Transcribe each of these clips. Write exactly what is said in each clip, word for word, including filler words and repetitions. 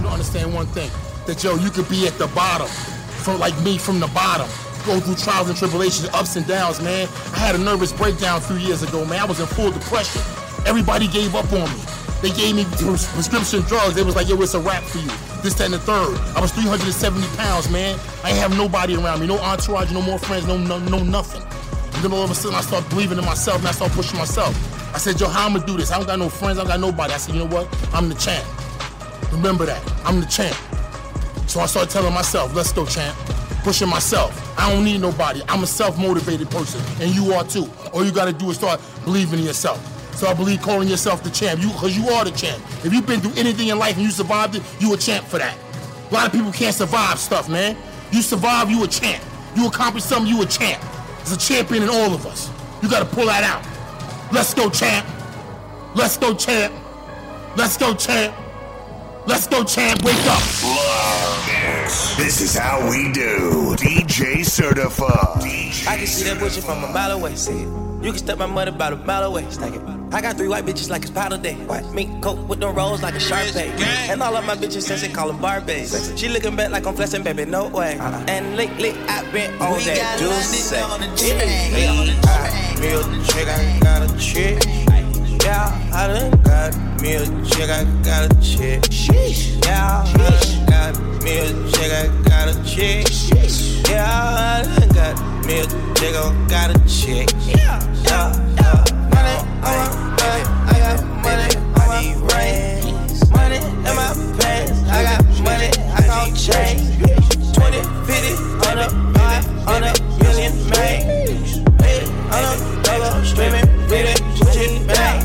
to understand one thing, that yo, you could be at the bottom, from like me from the bottom, go through trials and tribulations, ups and downs, man. I had a nervous breakdown a few years ago, man. I was in full depression. Everybody gave up on me. They gave me prescription drugs. They was like, yo, it's a wrap for you. This, that, and the third. I was three hundred seventy pounds, man. I ain't have nobody around me, no entourage, no more friends, no, no, no nothing. And then all of a sudden, I started believing in myself, and I started pushing myself. I said, yo, how I'm gonna do this? I don't got no friends, I don't got nobody. I said, you know what? I'm the champ. Remember that. I'm the champ. So I started telling myself, let's go, champ. Pushing myself. I don't need nobody. I'm a self-motivated person, and you are too. All you gotta do is start believing in yourself. So I believe calling yourself the champ, you, because you are the champ. If you've been through anything in life and you survived it, you a champ for that. A lot of people can't survive stuff, man. You survive, you a champ. You accomplish something, you a champ. There's a champion in all of us. You gotta pull that out. Let's go, champ. Let's go, champ. Let's go, champ. Let's go, champ. Wake up. This, this is how we do. D J Certified. I can see that bullshit from a mile away. See it. You can step my mother about a mile away. Stack it. I got three white bitches like it's powder day. White mink coat with them rolls like a Sharpay. And all of my bitches since they call them Barbies. She looking back like I'm flexing, baby, no way. Uh-huh. And lately I've been on we that juice. On the yeah, yeah. Me a chick, I got a chick. Yeah, I done got me a chick, I got a chick. Yeah, I done got me a chick, I got a chick. Yeah, I done got me a chick, I got a chick. Yeah, yeah, yeah. Money on my back, I got money on my rings. Money in my pants, I got money, I got change. twenty, fifty, one hundred, one hundred million, man. On a dollar, streaming, baby, shit, bang.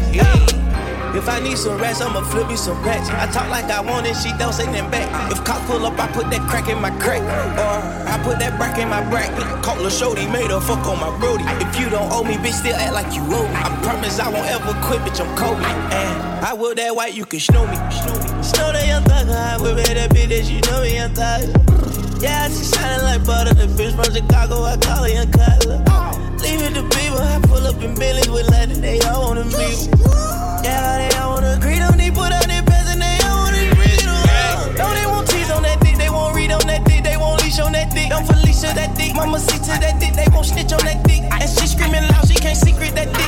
If I need some rats, I'ma flip me some rats. I talk like I want it, she don't say nothing back. If cops pull up, I put that crack in my crack. Or I put that brack in my brack. Call a shorty, made her fuck on my brody. If you don't owe me, bitch, still act like you owe me. I promise I won't ever quit, bitch, I'm Kobe. And I will that white, you can snow me. Snow that young thugger, I whip at that bitch that you know me, young thugger. Yeah, she shining like butter. The bitch from Chicago, I call her young Cutler. Leave it to people, I pull up in Billy's with Latin, they all wanna meet. Yeah, they all wanna agree, don't they put out their best and they all wanna read them. Don't they want tease on that dick, they won't read on that dick, they won't leash on that dick. Don't Felicia that dick, mama see to that dick, they won't snitch on that dick. And she screaming loud, she can't secret that dick.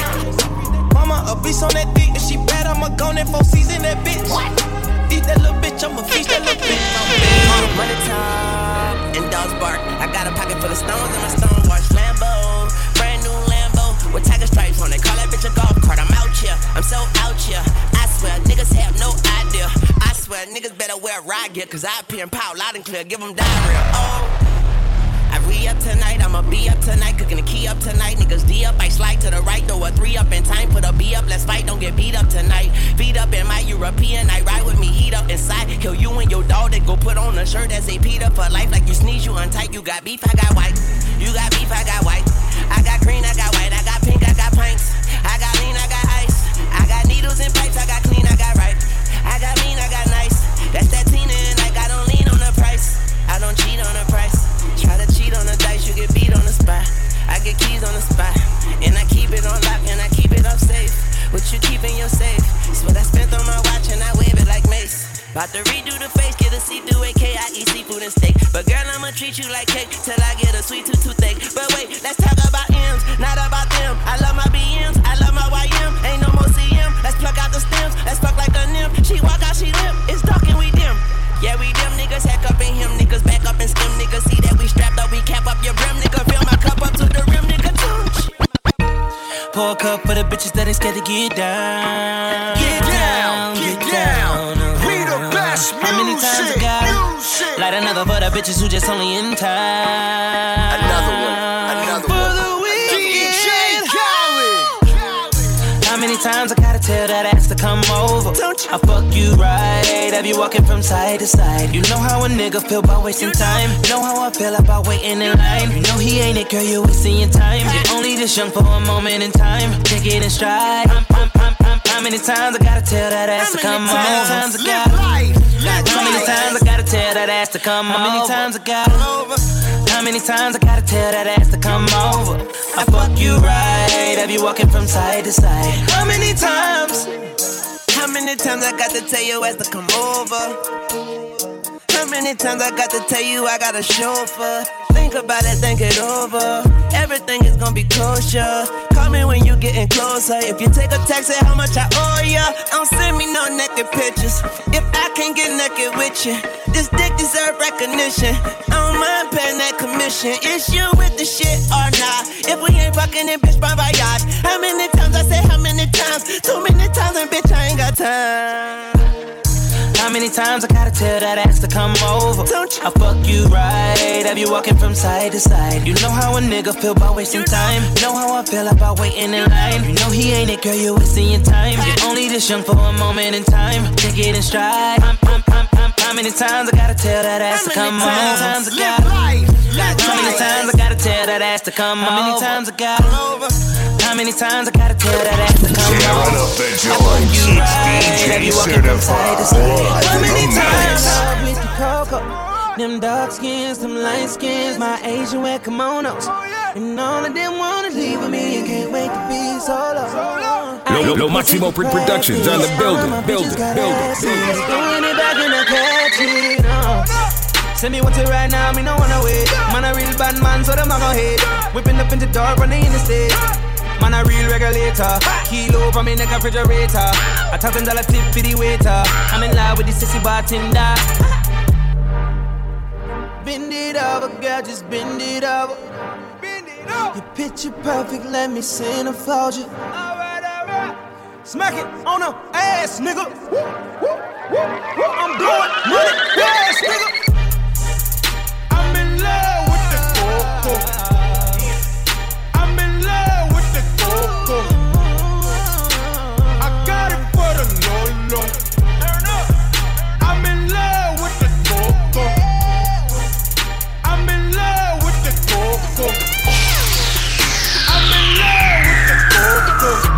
Mama a beast on that dick, if she bad, I'ma go in for season that bitch. Eat that little bitch, I'ma feast that little bitch. Money time and dogs bark. I got a pocket full of stones and my stone wash Lambo. Brand new Lambo with tiger stripes on it. Call that bitch a golf cart. I'm out here. I'm so out here. I swear niggas have no idea. I swear niggas better wear ride gear, cause I appear in power loud and clear. Give them diarrhea. Oh. I re up tonight, I'ma be up tonight, cooking the key up tonight. Niggas D up, I slide to the right, throw a three up in time, put a B up, let's fight, don't get beat up tonight. Feet up in my European, I ride with me, heat up inside. Kill you and your dog, they go put on a shirt that say Peter for life. Like you sneeze, you untight, you got beef, I got white. You got beef, I got white. I got green, I got white, I got pink, I got pints. I got lean, I got ice. I got needles and pipes, I got clean, I got right. I got mean, I got nice. That's that Tina and like I don't lean on the price. I don't cheat on the price. Try to cheat on the dice, you get beat on the spot. I get keys on the spot, and I keep it on lock, and I keep it up safe. What you keep in your safe? It's what I spent on my watch, and I wave it like Mace. About to redo the face, get a see-through A K, I eat seafood and steak. But girl, I'ma treat you like cake, till I get a sweet tooth toothache. But wait, let's talk about M's, not about them. I love my B Ms, I love my Y M. Ain't no more C M, let's pluck out the stems. Let's fuck like a nymph, she walk out, she limp. It's dark and we dim. Yeah, we them niggas, hack up in him, niggas back up and skim, niggas see that we strapped up, we cap up your brim, nigga, fill my cup up to the rim, nigga, touch. Pour a cup for the bitches that ain't scared to get down. Get down, get, get down. down. We the best music. How many times I got light another for the bitches who just only in time. Another one, another one. For the weekend. D J Khaled. How many times I gotta tell that ass to come over? Don't you? I fuck you right, have you walking from side to side. You know how a nigga feel about wasting time. You know how I feel about waiting in line. You know he ain't it, girl, you wasting your time. You're only this young for a moment in time. Take it in stride. I'm, I'm, I'm, I'm, how many times I gotta tell that ass to come over? How many times I gotta How many times I gotta tell that ass to come over? How many times I gotta How many times I gotta tell that ass to come over? I fuck you right, have you walking from side to side. How many times? How many times I got to tell your ass to come over? How many times I got to tell you I got a chauffeur? Think about it, think it over. Everything is gonna be kosher. Call me when you getting closer. If you take a taxi, how much I owe ya? Don't send me no naked pictures. If I can't get naked with you, this dick deserve recognition. I don't mind paying that commission. Is you with the shit or not? If we ain't fucking it, bitch, bon voyage. How many times I say how many times? Too many times and bitch, I ain't got time. How many times I gotta tell that ass to come over? I'll fuck you right, have you walking from side to side. You know how a nigga feel about wasting time. You know how I feel about waiting in line. You know he ain't it, girl, you're wasting your time. You're only this young for a moment in time. Take it in stride. I'm, I'm, I'm, I'm, how many times I gotta tell that ass to come over? How many times I gotta How many times I gotta tell that ass to come over? How many times I gotta How many times I gotta tell that ass to come over? Tearing up the joint, keeps D J certified. How many times I with the cocoa? Them dark skins, them light skins, my Asian wear kimonos. And all of them wanna leave with me and can't wait to be solo. Lo, Lo Maximo Productions on the building, building, building. Doing it back in the catchy, no. Send me what's it right now, me no wanna wait. Man a real bad man, so them a go hate. Whipping up in the dark, running in the state. Man a real regulator. Kilo for me neck refrigerator. A thousand dollar tip for the waiter. I'm in love with the sissy bartender. Bend it over, girl, just bend it over. Bend it over. Your picture perfect, let me centerfold you. Alright, alright. Smack it on the ass, nigga. I'm blowing money, ass, nigga. I'm in love with the coco. I'm in love with the coco. I got it for the Lolo. I'm in love with the coco. I'm in love with the coco. I'm in love with the coco.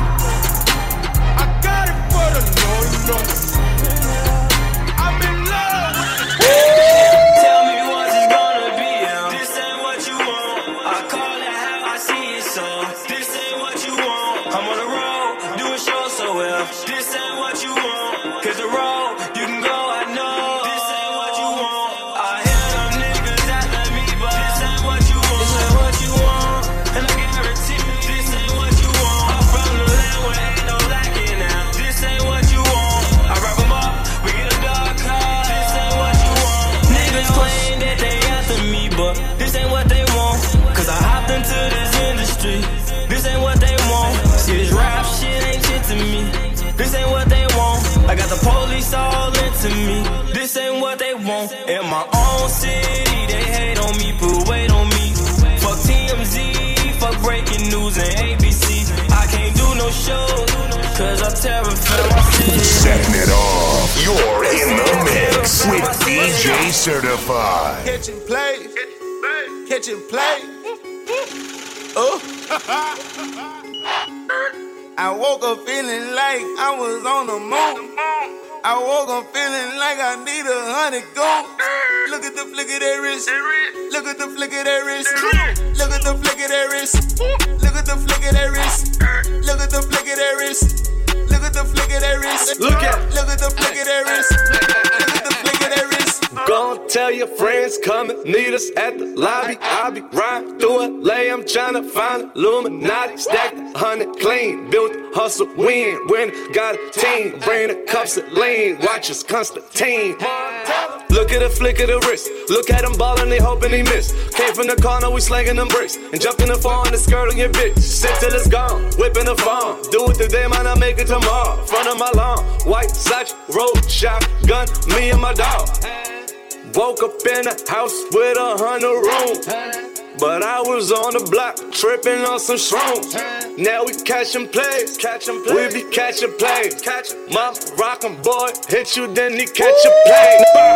I got it for the Lolo. I'm in love with the coco. Tell me what it's gonna be. This ain't what you want. I call it how I see it, so this ain't what you want. I'm on the road, doing shows so well. This ain't what you want. Cause the road, you can go, I know. This ain't what you want. I hear them niggas that like me, but this ain't what you want. This ain't what you want. And I guarantee you, this ain't what you want. I'm from the land where ain't no lacking now. This ain't what you want. I wrap them up, we get a dark car. This ain't what you want. Niggas claim that they after me, but this ain't what they want. Cause I hopped into this industry. This ain't what they want. See, this rap shit ain't shit to me. This ain't what they want. I got the police all into me. This ain't what they want. In my own city, they hate on me, put weight on me. Fuck T M Z, fuck breaking news and A B C. I can't do no shows, cause I'm terrified my city. Setting it off, you're in the mix with D J Certified. Catch and play, catch and play. Oh. I woke up feeling like I was on the moon. I woke up feeling like I need a hundred gold. Look at the flick of that wrist. Look at the flick of that wrist. Look at the flick of that wrist. Look at the flick of that wrist. Look at the flick of that wrist. Look at the flick of that wrist. Look at Look at the flick of that wrist. Look at the flick of that wrist. Go tell your friends come and meet us at the lobby. I'll be riding through it, lay. I'm tryna find Illuminati. Stacked a hundred clean, built hustle, win, win. Got a team, bring the cups of lean. Watch us Constantine. Look at the flick of the wrist. Look at him ballin', they hoping he miss. Came from the corner, we slanging them bricks. And jumped in the fall on the skirt on your bitch. Sit till it's gone, whipping the phone. Do it today, might not make it tomorrow. Front of my lawn, white Satch, road, shotgun, me and my dog. Woke up in a house with a hundred rooms. But I was on the block, tripping on some shrooms. Now we catching plays, catching plays. We be catching plays. Catch Mom, rockin' boy, hit you, then he catch a play.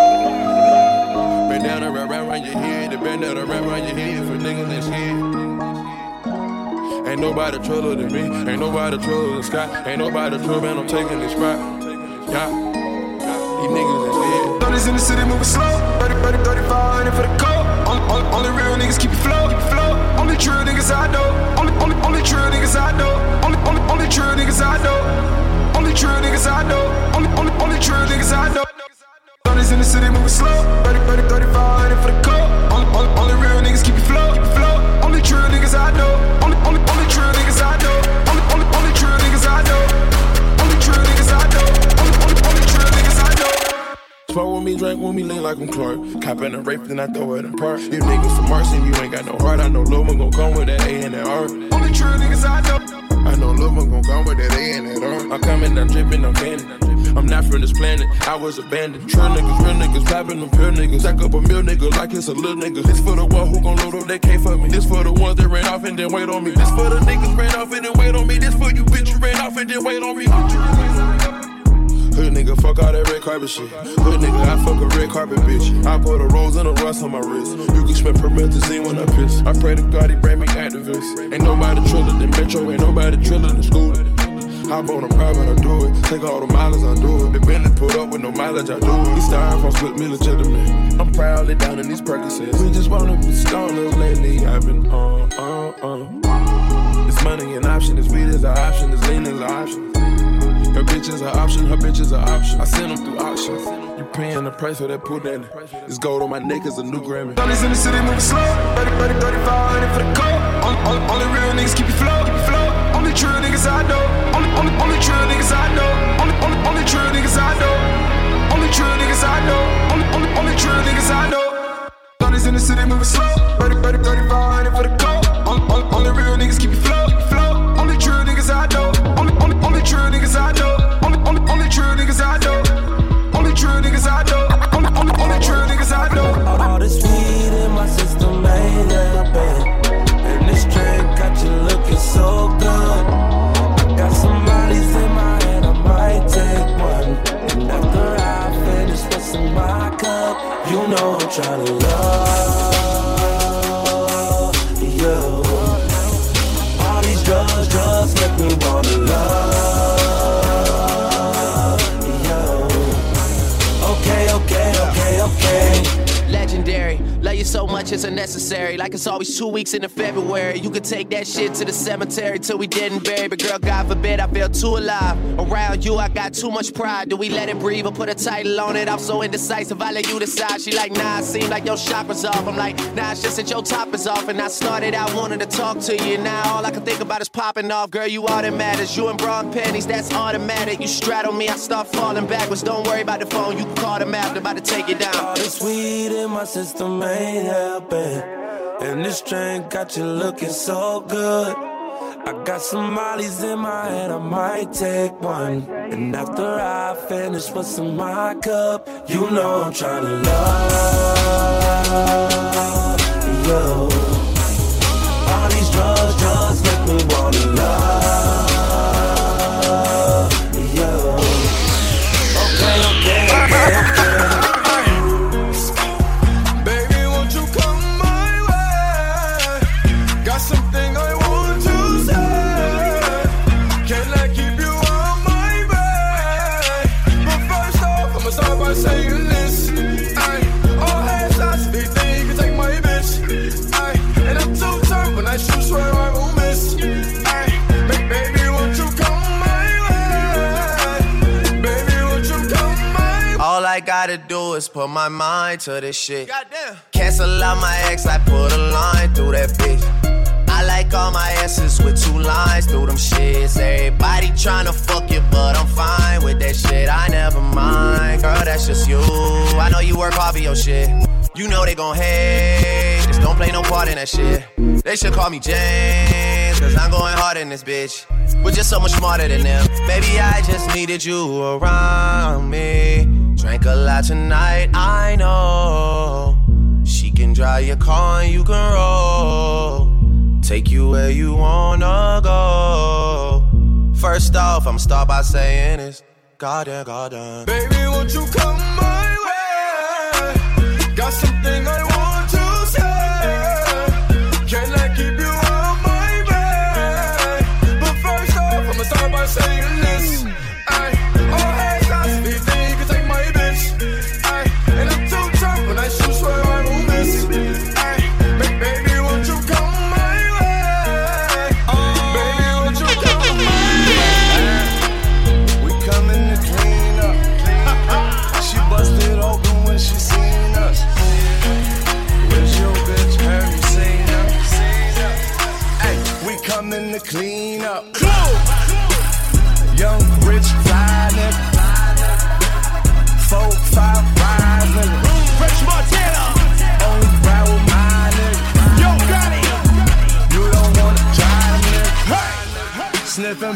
Bend down and wrap around your head, bend down and wrap around your head for niggas that's here. Ain't nobody truller than me, ain't nobody truller than Scott, ain't nobody truller, man, I'm taking this spot. Yeah, these niggas that's here. thirties in the city moving slow, thirty, thirty, thirty-five hundred for the coat. Only, only, only real niggas keep it flow, keep it flow. Only only true niggas I know. Only, only, only true niggas I know. Only, only, only true niggas I know. Only true niggas I know. Only, only, only true niggas I know. Thirties in the city moving slow. thirty, thirty, thirty-five hundred for the coat. Only, only, only real niggas keep you flow, keep you flow. Only true niggas I know. Only, only, only true niggas I know. Only, only, only true niggas I know. Only true niggas I know. Only, only, only true niggas I know. Smoke with me, drink with me, lean like I'm Clark. Cop in a rape, then I throw it in park. You niggas from Mars and you ain't got no heart. I know Lil' Mo gon' come with that A and that R. Only true niggas I know. I know Lil' Mo gon' come with that A and that R. I'm coming, I'm drippin', I'm candy. I'm not from this planet, I was abandoned. True niggas, real niggas, poppin' them pure niggas. Stack up a meal nigga like it's a little nigga. This for the one who gon' load up that K for me. This for the ones that ran off and then wait on me. This for the niggas ran off and then wait on me. This for you bitch, you ran off and then wait on me. Hood nigga, fuck all that red carpet shit. Hood nigga, I fuck a red carpet bitch. I put a rose and a rust on my wrist. You can smell promethazine when I piss. I pray to God he bring me activists. Ain't nobody triller than Metro, ain't nobody triller than school. Hop on a private, I do it. Take all the mileage, I do it. The Bentley put up with no mileage, I do it. These styrofoam split me legitimate. I'm proudly down in these Percocets. We just wanna be stoners lately. I've been on, on, on. It's money an option, it's weed is an option, it's lean is an option. Her bitch is an option, her bitch is an option. I send them through auctions. You paying the price for that pudding. This gold on my neck is a new Grammy. Thirties in the city moving slow. thirty, thirty, thirty-five hundred for the coat. Only, only, only real niggas keep you flow, keep you flow. Only true niggas I know. Only, only, only true niggas I know. Only, only, only true niggas I know. Only true niggas I know. Only, only, only true niggas I know. Thirties in the city moving slow. thirty, thirty, thirty-five hundred for the coat. Only, only, only real niggas keep you flow, keep you flow. Only true niggas I know. Only, only, only true niggas I know. Only, only, only true niggas I know. Only true niggas I know. Only, only, only true niggas I know. All this weed in my system ain't helping, and this drink got you looking so good. I got some mollies in my hand, I might take one. And after I finish what's in my cup, you know I'm tryna love you. All these drugs, drugs make me wanna love you. Okay, okay, okay, okay. Legendary, love you so much it's unnecessary. Like it's always two weeks into February. You could take that shit to the cemetery till we dead and buried. But girl, God forbid I feel too alive. Around you I got too much pride. Do we let it breathe or put a title on it? I'm so indecisive, I let you decide. She like, nah, it seems like your chakras off. I'm like, nah, it's just that your top is off. And I started out wanting to talk to you. Now all I can think about is popping off. Girl, you all that matters. You and bra and panties, that's automatic. You straddle me, I start falling backwards. Don't worry about the phone, you can call them after. About to take it down. All this weed in my system ain't helping, and this drink got you looking so good. I got some mollies in my hand, I might take one. And after I finish what's in my cup, you know I'm tryna love you. All these drugs, drugs make me wanna love you. Okay, okay, okay, okay. Saying this, ay, all hands shots, they think you can take my bitch, ay, and I'm too tough when I shoot, swear I won't miss, ay, baby, won't you come my way, baby, won't you come my way. All I gotta do is put my mind to this shit. Goddamn. Cancel out my ex, I put a line through that bitch. I like all my S's with two lines through them shits. Everybody tryna fuck you, but I'm fine with that shit. I never mind, girl, that's just you. I know you work hard for your shit. You know they gon' hate, just don't play no part in that shit. They should call me James, cause I'm going hard in this bitch. We're just so much smarter than them. Baby, I just needed you around me. Drank a lot tonight, I know. She can drive your car and you can roll. Take you where you wanna go. First off, I'ma start by saying this. Goddamn, goddamn. Baby, won't you come my way? Got something I want to say. Can I keep you on my bed? But first off, I'ma start by saying this. Ay, all hands shots, they think you can take my bitch. Ay, and I'm too tough when I shoot, swear I won't miss. Ay, baby, won't you come my way?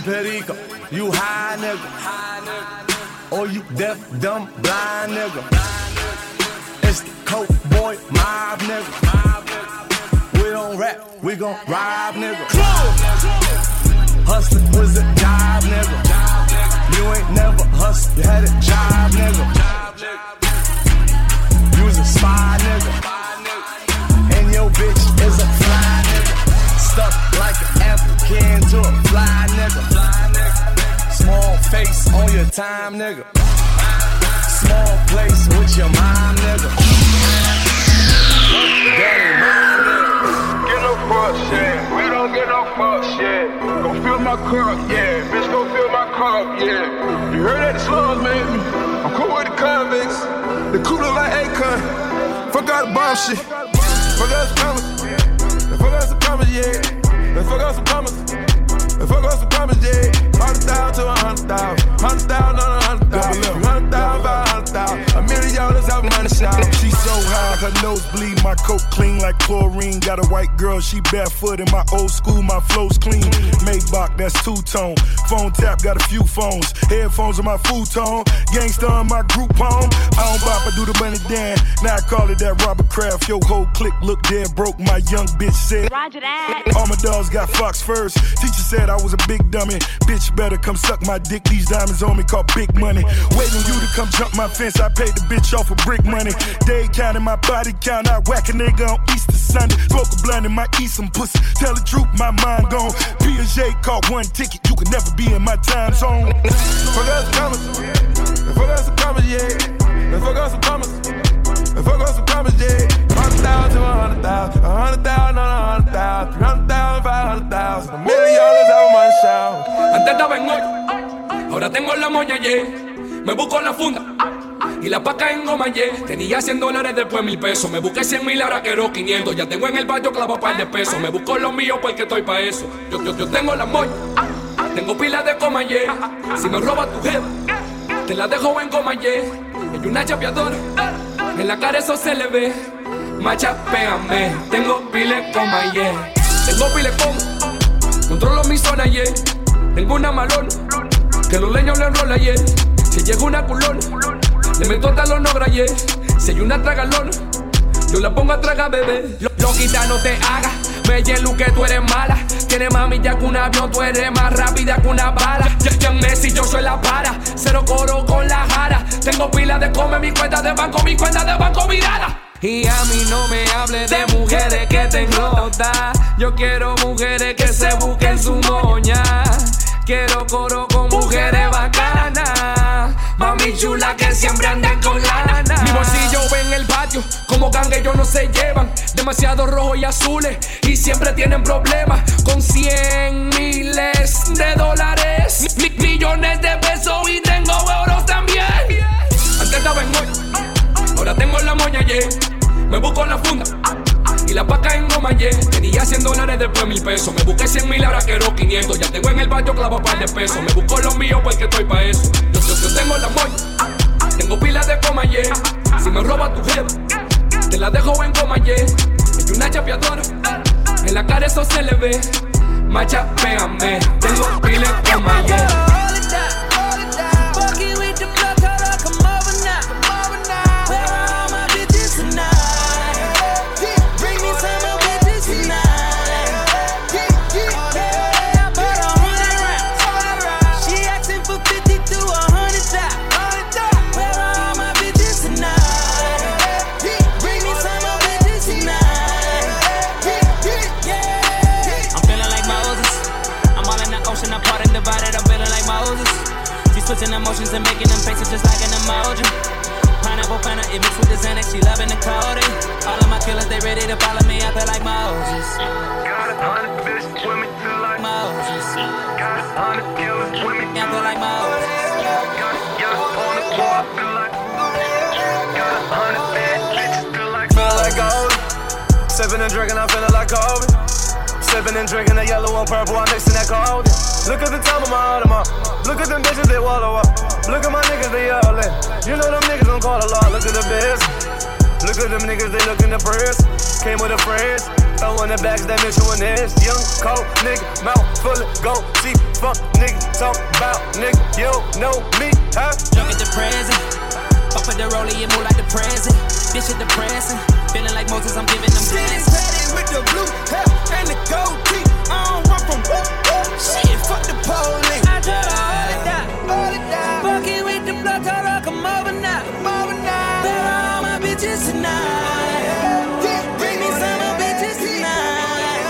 perico. You high, nigga. Or you deaf, dumb, blind, nigga. It's the Coke Boy Mob, nigga. We don't rap, we gon' rob, nigga. Hustling was a job, nigga. You ain't never hustled, you had a job, nigga. You was a spy, nigga. And your bitch is a fly, nigga. Stuck like an African to a fly, nigga. Small face on your time, nigga. Small place with your mom, nigga. That ain't mine, nigga. Get no fuck shit. We don't get no fuck shit. Go fill my cup, yeah. Bitch, go fill my cup, yeah. You heard that the slugs made me. I'm cool with the convicts. The cooler like Akon. Fuck out the bomb shit. Fuck out some commas. Fuck out some commas, yeah. Fuck out some commas. Fuck out some commas, yeah. Hundred thousand to a hundred thousand. Hundred thousand on a hundred thousand. Hundred thousand by a hundred thousand. A million dollars out of money shop. She so high, her nose bleed. My coat clean like chlorine. Got a white girl, she barefoot. In my old school, my flow's clean. Maybach, that's two-tone. Phone tap, got a few phones. Headphones on my futon. Gangsta on my group home. I don't bop, I do the money dan. Now I call it that Robert Kraft. Yo, whole clique look dead broke. My young bitch said, Roger that. All my dogs got fox furs. Teacher said I was a big dummy. Bitch better come suck my dick. These diamonds on me called big money. Waiting you to come jump my fence. I paid the bitch off for brick money. Day counting my body count. I whack a nigga on Easter Sunday. Smoke a blunt and might eat some pussy. Tell the truth, my mind gone. P and J caught one ticket. You could never be in my time zone. Fuck out some commas. Fuck out some commas, yeah. Fuck out some commas. Fuck out some commas, yeah. Hundred thousand to a hundred thousand. A hundred thousand on a hundred thousand. Three hundred thousand, five hundred thousand. A million dollars out of my show. Antes estaba en hoy, ahora tengo la moña, yeah. Me busco la funda y la paca en goma, yeah. Tenía cien dólares, después mil pesos. Me busqué cien mil, ahora quiero quinientos. Ya tengo en el barrio clavo par de pesos. Me busco lo mío porque estoy pa' eso. Yo, yo, yo tengo la moña, tengo pilas de coma, yeah. Si me roba tu jeva, te la dejo en goma, yeah. Hay una chapeadora, en la cara eso se le ve. Machapéame, tengo pilas de coma, yeah. Tengo pilas de coma, controlo mi zona, yeah. Tengo una malona, que los leños le enrola, yeah. Si llega una culona, le meto talón no yeah. Si hay una tragalona, yo la pongo a tragar, bebé. Loquita, no te hagas, me yelu que tú eres mala. Tienes mami ya que un avión, tú eres más rápida que una bala. Ya, ya Messi, yo soy la para, cero coro con la jara. Tengo pila de come, mi cuenta de banco, mi cuenta de banco virada. Y a mí no me hables de mujeres que tengo todas. Yo quiero mujeres que se busquen su moña. Quiero coro con mujeres bacanas. Mami chula que siempre andan con lana. Mi bolsillo ve en el patio, como gangue ellos no se llevan. Demasiado rojo y azules y siempre tienen problemas. Con cien miles de dólares, mi, millones de pesos y tengo euros también. Antes estaba en hoy, ahora tengo la moña, yeah. Me busco la funda y la paca en goma, yeah. Tenía cien dólares, después mil pesos. Me busqué cien mil, ahora quiero quinientos. Ya tengo en el barrio clavo par de pesos. Me busco lo mío porque estoy pa' eso. Yo, yo, yo tengo la moña, tengo pilas de coma, yeah. Si me roba tu jeva, te la dejo en goma, yeah. Hay una chapeadora, en la cara eso se le ve. Machapéame, tengo pilas de coma, yeah. Switching emotions and making them faces just like an emoji. Pineapple, pineapple, it mixed with the Xanax, she loving the coding. All of my killers, they ready to follow me, I feel like Moses. Got a hundred bitches with me till like Moses. Got a hundred killers with me, I feel like Moses. Got a young on the floor, I feel like got a hundred bad bitches feel like Feel like gold. Sipping and drinking, I'm feeling like Kobe. Sipping and drinking, that yellow and purple, I'm mixing that cold. Look at the top of my Audemars. Look at them bitches, they wallow up. Look at my niggas, they yelling. You know them niggas don't call a lot. Look at the biz. Look at them niggas, they lookin' the press. Came with the friends. Throwin' the bags, that bitch one is. Young, cold nigga, mouth full of gold. See, fuck nigga, talk about nigga. You know me, huh? Look at the present. Up with the rollie, it move like the present. This shit depressing. Feeling like Moses, I'm giving them blessings. Shit with the blue hair and the gold teeth. I don't run from whoop, whoop. Shit, fuck the police. I try to hold it down, hold it down. Fucking with the blood, told her come over now, come over now. Better all my bitches tonight. Bring me some of bitches tonight.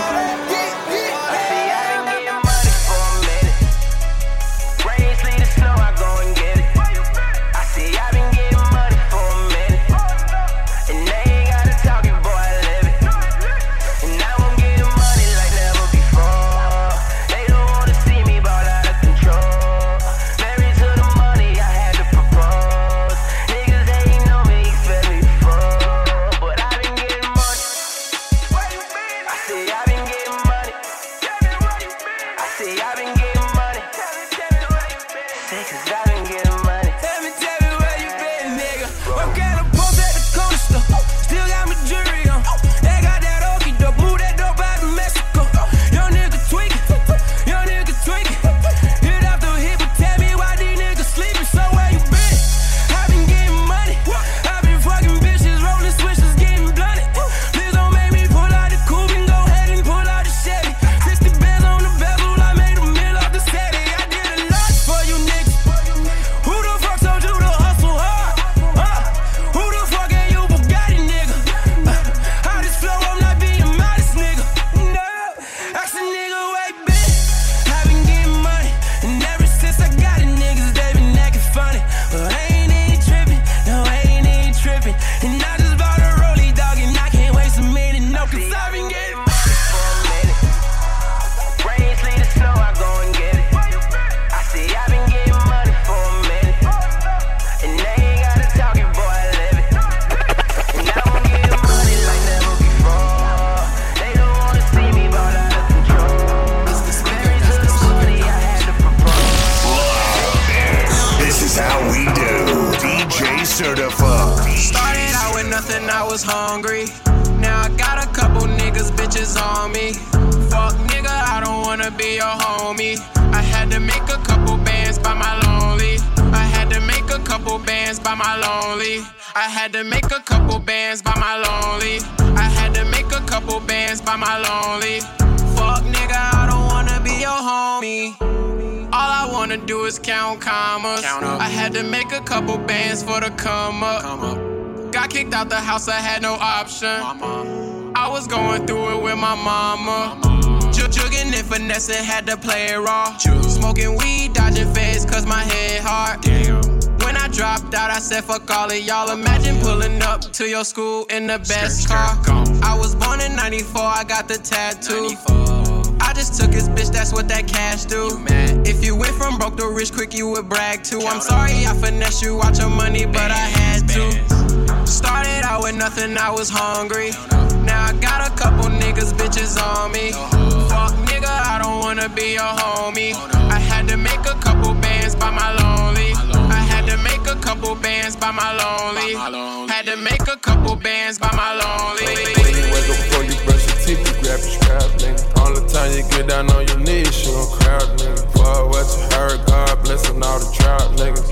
Out the house, I had no option. Mama. I was going through it with my mama. Jug jugging and finessing, had to play it raw. Jug. Smoking weed, dodging feds, cause my head hard. Damn. When I dropped out, I said fuck all of y'all. Imagine pulling up to your school in the best skirt, car. Skirt, I was born in ninety-four, I got the tattoo. ninety-four. I just took his bitch, that's what that cash do. You if you went from broke to rich quick, you would brag too. Count I'm sorry I finessed you, watch your money, but bands, I had to. Started out with nothing, I was hungry. Now I got a couple niggas, bitches on me. Fuck nigga, I don't wanna be your homie. I had to make a couple bands by my lonely. I had to make a couple bands by my lonely. Had to make a couple bands by my lonely. When you wake up before you brush your teeth, you grab your scrap, nigga. All the time you get down on your knees, you don't crowd, nigga. Fuck what you heard, God blessing all the trout, niggas.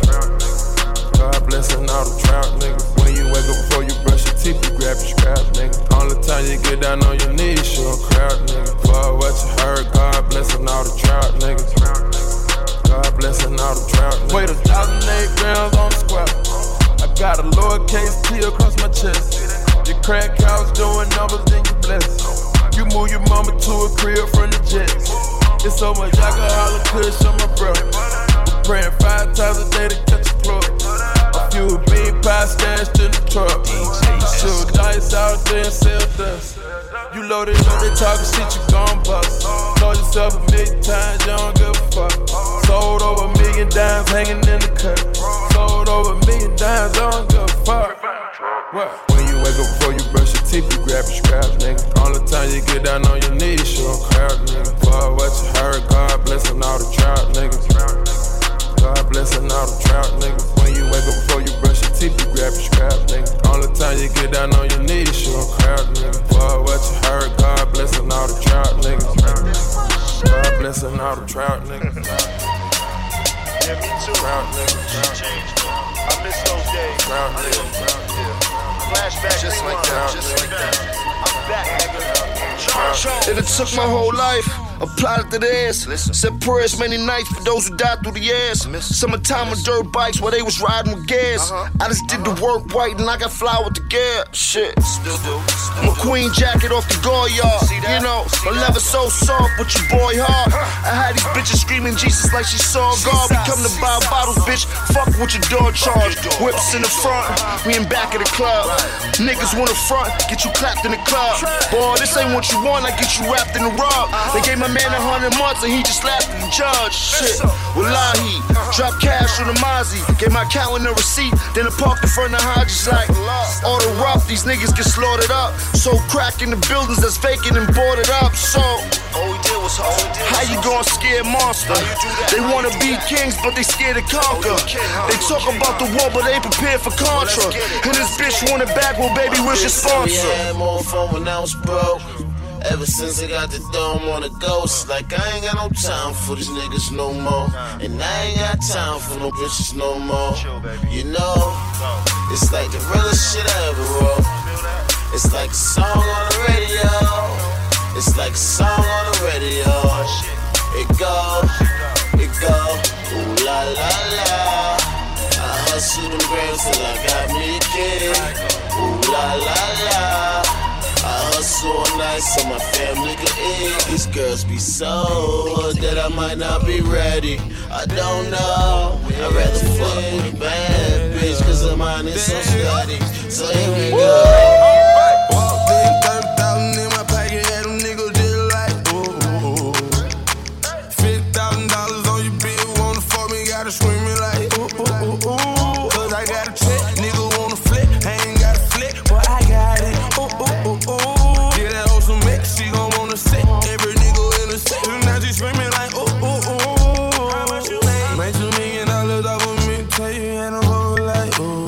God blessing all the trout, niggas. When you wake up before you brush your teeth, you grab your scrap, nigga. All the time you get down on your knees, you don't crowd, nigga. Fuck what you heard, God blessing all the trout, niggas. God blessing all the trout, niggas. Weighed a thousand eight grams on the squat. I got a lowercase T across my chest. Your crack house doing numbers, then you bless. You move your mama to a crib from the jets. It's so much alcohol and kush on my bro. Praying five times a day to catch a plug. A few bean pie stashed in the truck. Shoot dice out there and sell dust. You loaded up, they talking shit, you gon' bust. Told yourself a million times, you don't give a fuck. Sold over a million dimes hanging in the cut. Sold over a million dimes, I don't give a fuck. What? When you wake up before you brush your teeth, you grab your scraps, nigga. All the time you get down on your knees, you don't crowd, nigga. Fuck what you heard, God blessing all the trout, niggas. God blessing all the trout, niggas. When you wake up before you brush your teeth, you grab your scraps, nigga. All the time Sometimes you get down on your knees, you a crowd nigga. Fuck what you heard, God blessing all the trout niggas. God blessing all the trout niggas. Yeah, me too. Trout niggas. I miss those days. Trout niggas. Flashback, just like that, just like that. I'm back, nigga. If it took my whole life, applied it to theirs. Said prayers many nights for those who died through the years. Summertime on dirt bikes while they was riding with gas. I just did the work right and I got fly with the gear. Shit. Still do. McQueen jacket off the Goyard. You know, my leather so soft, but your boy hard. I had these bitches screaming Jesus like she saw God. We come to buy bottles, bitch. Fuck what your door charge. Whips in the front, we in back of the club. Niggas wanna front, get you clapped in the club. Boy, this ain't what you want, I get you wrapped in the rug. They gave my man a hundred months and he just laughed at the judge. Shit, wallahi, drop cash on the Mozzie. Gave my accountant a receipt, then I parked in front of Hodges like all the rough, these niggas get slaughtered up. So crack in the buildings that's vacant and boarded up. So all we did was all we did how you gonna scare a monster? They wanna be kings, but they scared to conquer. They talk about the war, but they prepared for Contra. And this bitch want it back, well baby, where's your sponsor? We had more fun when I was broke. Ever since I got the dome on a ghost, like I ain't got no time for these niggas no more. And I ain't got time for no bitches no more. You know, it's like the realest shit I ever wrote. It's like a song on the radio. It's like a song on the radio. It go, it go, ooh la la la. I hustle them grams till I got me a kid. Ooh la la la. I hustle all night so my family can eat. These girls be so that I might not be ready. I don't know. I'd rather fuck with a bad bitch cause her mind is so steady. So here we go. Walked in, thirty thousand in my pocket, had them niggas just like, ooh, ooh, ooh. fifty thousand dollars on your bill, wanna fuck me, gotta scream me like, ooh, ooh, ooh, ooh. Cause I got a check, nigga wanna flip, I ain't got a flip, but I got it, ooh, ooh, ooh, ooh. Yeah, that hoe some mix, she gon' wanna sit, every nigga in the set, now she screaming like, ooh, ooh, ooh. How much you make? Make two million dollars off of me, tell you, and I'm over like, ooh.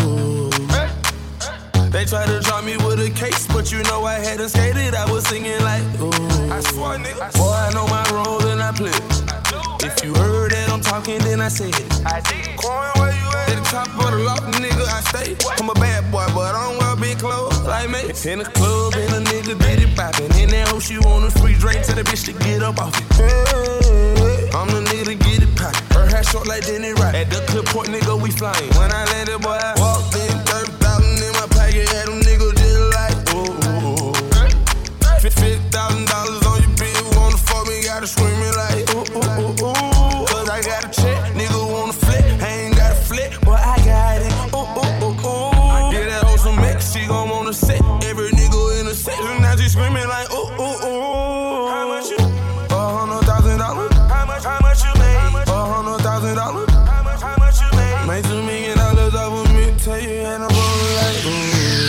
They tried to drop me with a case, but you know I hadn't skated. I was singing like, ooh. I swear, nigga. Boy, I know my role and I play it. If you heard that I'm talking, then I say it. I did. Coin, where you at? At the top of the loft, nigga, I stay. I'm a bad boy, but I don't wear big clothes like me. In the club, and a nigga did it poppin'. In that hoe, she want a free drink, tell the bitch to get up off it. Hey, I'm the nigga to get it poppin'. Her hair short like Denny Rock. At the clip point, nigga, we flyin'. When I landed, boy, I walked in, thirty thousand in my pocket, had them niggas just like, ooh, ooh, ooh. fifty thousand dollars on your bill, wanna fuck me, gotta scream me like, ooh, ooh, ooh, ooh. Cause I got a check, nigga wanna flip, I ain't got a flip, but I got it, ooh, ooh, ooh, ooh. Yeah, that hoe some mix, she gon' wanna sit, every nigga in the set, now she screaming like, ooh, ooh, ooh. How much you? A hundred thousand dollars? How much, how much you made? A hundred thousand dollars? How much, how much you made? Made two million dollars off of me, tell you, and I'm going like, ooh.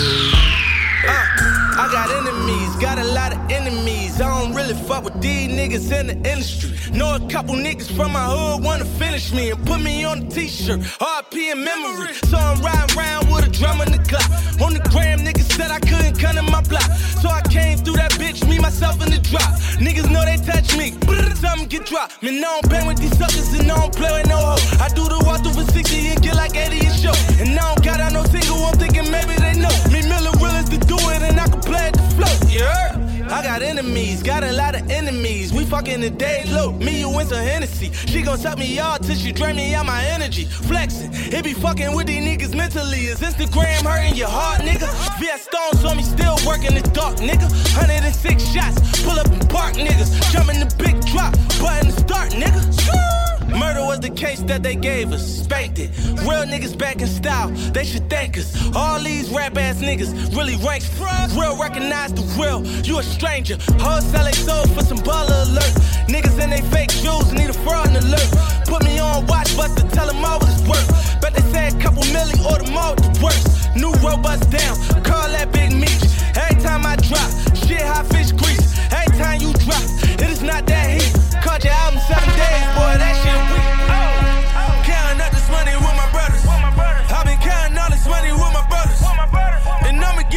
I got enemies, got a lot of enemies. I don't really fuck with these niggas in the industry. Know a couple niggas from my hood wanna finish me and put me on a t-shirt, R P in memory. So I'm riding around with a drum in the cup. On the gram, niggas said I couldn't come in my block. So I came through that bitch, me, myself, in the drop. Niggas know they touch me, something get dropped. Man, I don't bang with these suckers and I don't play with no hoe. I do the walk through for sixty and get like eighty a show. And I don't got out no single, I'm thinking maybe they know. Me, Miller Willis to do it and I can play at the float, you heard? I got enemies, got a lot of enemies. We fucking the day low, me, you, and some Hennessy. She gon' suck me all till she drain me out my energy. Flexing, it be fucking with these niggas mentally. Is Instagram hurting your heart, nigga? V S Stone saw me still working the dark, nigga. one hundred six shots, pull up and park, niggas. Jump in the big drop, button to start, nigga. Murder was the case that they gave us, spanked it. Real niggas back in style, they should thank us. All these rap ass niggas really ranks. Real recognize the real, you a stranger. Hoes sell they soul for some baller alert. Niggas in they fake shoes need a fraud alert. Put me on watch buster, tell them all what it's worth. Bet they say a couple milli or the more the worst. New robots down, call that Big Meech. Every time I drop, shit hot fish grease. Every time you drop, it is not that heat. Caught your album seven days, boy, that shit weak. Oh, oh. Counting up this money with my brothers. I've been counting all this money with my brothers. And I'ma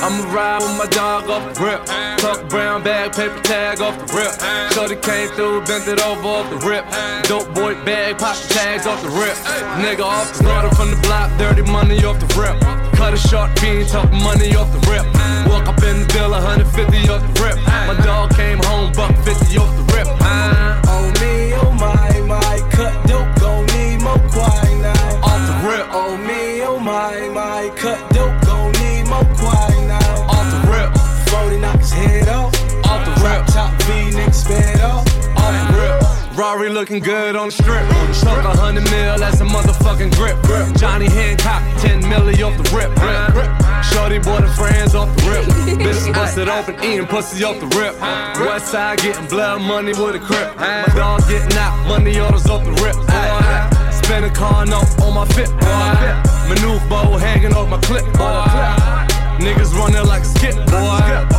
I'ma ride with my dog off the rip. Tuck brown bag, paper tag off the rip. Shorty came through, bent it over off the rip. Dope boy bag, pop the tags off the rip. Nigga off the starter from the block, dirty money off the rip. Cut a short bean, talk money off the rip. Walk up in the bill, one hundred fifty off the rip. My dog came home, buck fifty off the rip. Uh, on me, oh my, my, cut dope, gon' need more quiet now. Off the rip. Oh me, oh my, my, cut dope, gon' need more quiet now. Off the rip. forty knock his head off. Off the rip. Top V, nigga sped off. Off the rip. Rari looking good on the strip. Stuck a hundred mil, that's a motherfucking grip. Johnny Hancock, ten milli off the rip. Shorty bought her friends off the rip. Bitch busted open, eating pussy off the rip. West side getting blood money with a crip. My dog getting out, money orders off the rip. Spin a car note on my fit, boy. Maneuver bow hanging off my clip, boy. Niggas running like a skip, boy.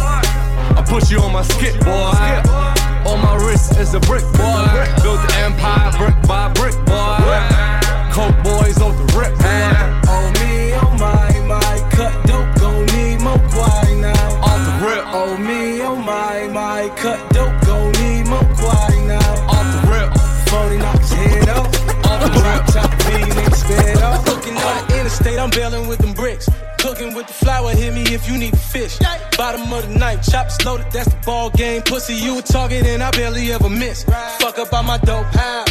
I put you on my skip, boy. On my wrist is a brick, boy. Built the empire brick by brick, boy. Coke boys off the rip, boy. On me, oh my, my, cut dope, gon' need more quiet now. Off the rip. On me, oh my, my, cut dope, gon' need more quiet now. Off the rip. forty knock his head off. Off the rip. Top V, nigga sped off. Looking on the interstate, I'm bailing with them bricks. Cooking with the flour, hit me if you need to fish. Bottom of the ninth, choppers loaded, that's the ball game. Pussy, you a target and I barely ever miss. Fuck up on my dope house.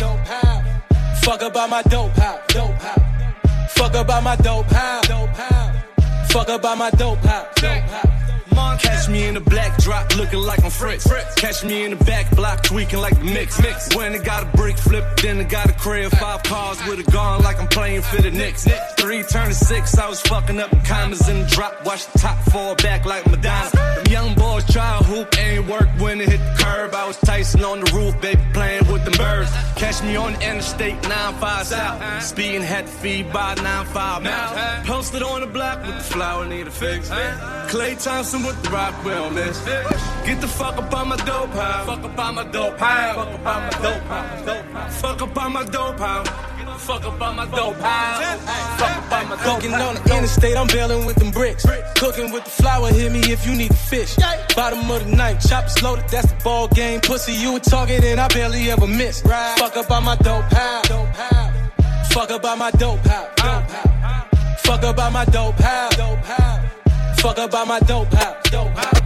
Fuck up on my dope house. Fuck up on my dope house. Fuck up on my dope house. Catch me in the black drop, looking like I'm Fritz. Catch me in the back block, tweaking like the mix. When it got a brick flip, then it got a crib. Five cars with a gun like I'm playing for the Knicks. Three turn to six, I was fucking up the commas in the drop. Watch the top fall back like Madonna. Them young boys try to hoop, ain't work when it hit the curb. I was Tyson on the roof, baby, playing with the birds. Catch me on the interstate, nine five south. Speeding had to feed by nine five miles. Posted on the block with the flower, need a fix. Clay Thompson with the rock, we don't miss. Get the fuck up on my dope house. Fuck up on my dope house. Fuck up on my dope house. Fuck up on my dope house. Fuck up on my dope house. Fuck up on my dope house. Cooking on the interstate, I'm bailing with them bricks. Cooking with the flour, hit me if you need to fish. Bottom of the ninth, choppers loaded, that's the ball game. Pussy, you a target and I barely ever miss. Fuck up on my dope house. Fuck up on my dope house. Fuck up on my dope house. Fuck up on my dope house. Dope house.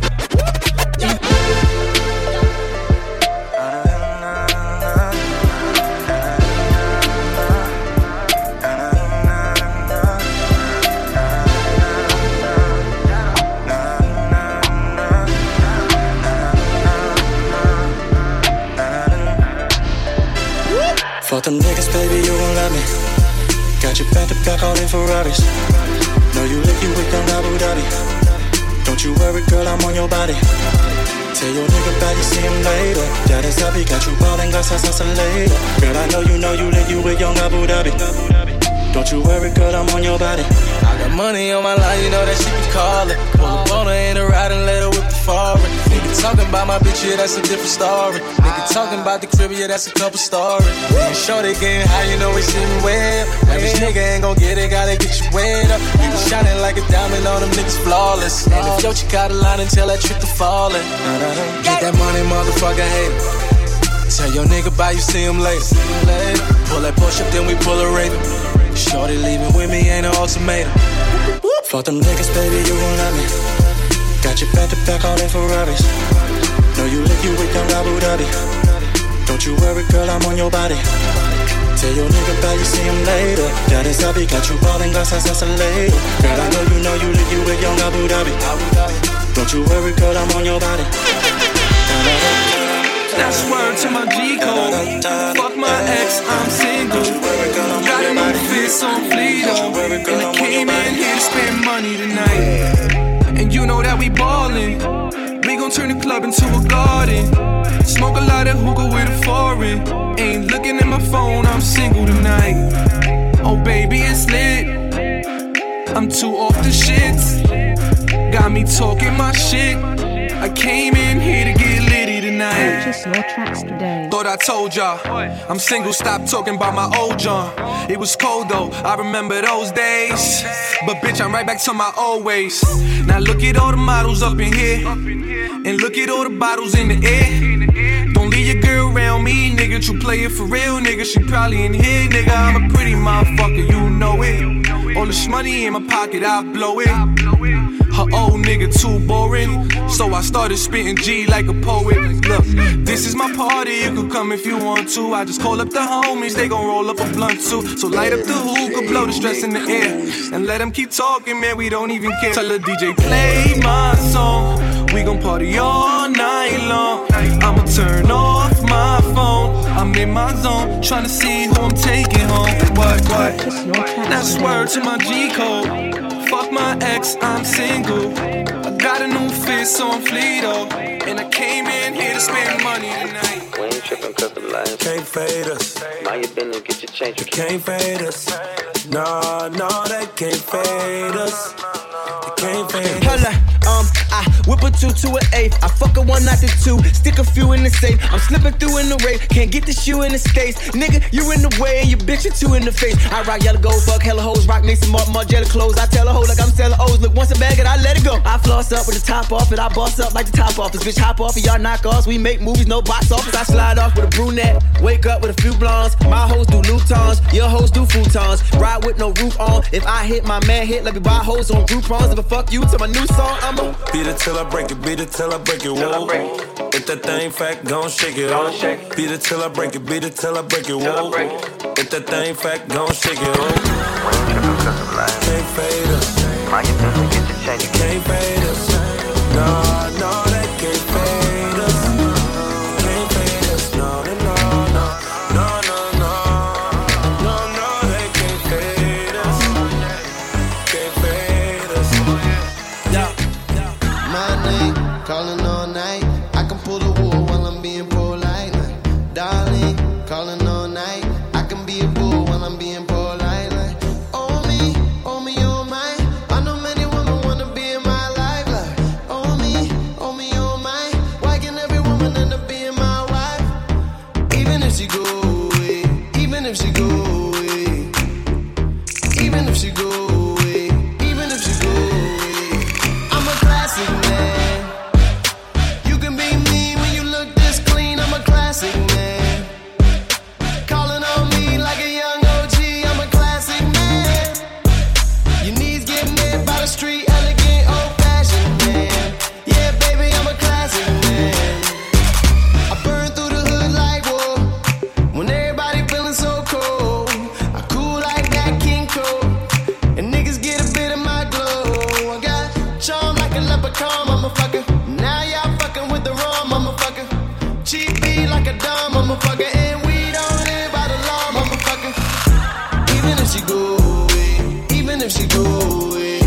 Fuck them niggas, baby, you gon' love me. Got your back to back all in Ferraris. Know you lick you with young Abu Dhabi. Don't you worry, girl, I'm on your body. Tell your nigga about you, see him later. That is happy, got you ballin', got sense later. Girl, I know you know you lick you with young Abu Dhabi. Don't you worry, girl, I'm on your body. I got money on my line, you know that she be callin'. Pull up on her in a ride and let her whip the foreign. Nigga talking about my bitch, yeah, that's a different story. Nigga talking about the crib, yeah, that's a couple stories. And show they getting high, you know we sitting well. Average nigga ain't gon' get it, gotta get you wet up. Nigga shining like a diamond on them niggas flawless. And if yo chick got a line and tell that trick to fallin'. Get that money, motherfucker, hater. Tell your nigga bye, you see him later. Pull that push up, then we pull a Raven. Shorty leaving with me ain't an ultimatum. Fuck them niggas, baby, you gon' love me. Got your back to back all in Ferraris. Know you lick you with young Abu Dhabi. Don't you worry, girl, I'm on your body. Tell your nigga about you, see him later. That is happy, got you ballin', got sense later. Girl, I know you know you lick you with young Abu Dhabi. Don't you worry, girl, I'm on your body. That's word to my G code. Fuck my ex, I'm single. Got a new fist on Fleeto. And I came in here to spend money tonight. And you know that we ballin'. We gon' turn the club into a garden. Smoke a lot of hookah with a foreign. Ain't looking at my phone, I'm single tonight. Oh baby, it's lit. I'm too off the shits. Got me talking my shit. I came in here to get litty tonight. tonight. Purchase your tracks today. Thought I told y'all, I'm single, stop talking about my old John. It was cold though, I remember those days. But bitch, I'm right back to my old ways. Now look at all the models up in here, and look at all the bottles in the air. Don't leave your girl around me, nigga. You play it for real, nigga. She probably in here, nigga. I'm a pretty motherfucker, you know it. All this money in my pocket, I blow it. Her old nigga too boring, so I started spitting G like a poet. Look, this is my party, you can come if you want to. I just call up the homies, they gon' roll up a blunt too. So light up the hookah, blow the stress in the air, and let them keep talking, man, we don't even care. Tell the D J play my song, we gon' party all night long. I'ma turn off my phone, I'm in my zone, tryna see who I'm taking home. What, what? That's word to my G code. Fuck my ex, I'm single. I got a new fit, so I'm Fleeto. And I came in here to spend money tonight. We ain't trippin' cause the life can't fade us. Mind your business, get your change. You can't fade us. No, no, they can't fade us. They can't fade us. Holla, um, I whip a two to an eight. I fuck a one, not the two. Stick a few in the safe. I'm slipping through in the rape. Can't get the shoe in the States. Nigga, you in the way and you bitch you two in the face. I rock yellow gold, fuck hella hoes, rock me some more, more jelly clothes. I tell a hoe like I'm selling O's. Look, once a bag and I let it go. I floss up with the top off and I boss up like the top office. Bitch, hop off and y'all knock offs. We make movies, no box office. I slide off with a brunette. Wake up with a few blondes. My hoes do Louboutins. Your hoes do futons. Ride with no roof on. If I hit, my man hit. Let me buy hoes on Groupons. If I fuck you to my new song, I'ma beat it till I break it, beat it till I break it, whoa. If that thing fat, gon' shake it, oh. Beat it till I break it, beat it till I break it, whoa. If that thing fat, gon' shake it, oh. Can't fade us. You can't fade us. No, no, they can't fade us. Can't fade us, no, no, no, no, no, no, no, no, they can't fade us. Can't fade us. Yeah, my name, calling all night. I can pull the wool while I'm being polite. Darling, calling all night. I can be a bull while I'm being polite. Oh me, oh me, oh my. I know many women wanna be in my life. Like, oh me, oh me, oh my. Why can every woman end up being my wife? Even if she go away, even if she go away, even if she go away, even if she go away. I'm a classic man. You can be mean when you look this clean. I'm a classic man. Calling on me like a young O G. I'm a classic man. Your knees get made by the street, elegant, old-fashioned man. Yeah, baby, I'm a classic man. I burn through the hood like whoa. When everybody feeling so cold, I cool like that King Cole. And niggas get a bit of my glow. I got charm like a leprechaun, motherfucker. Now y'all fucking with the wrong motherfucker. Cheap beat like a dumb motherfucker. And we don't live by the law, motherfucker. Even if she go away, even if she go away,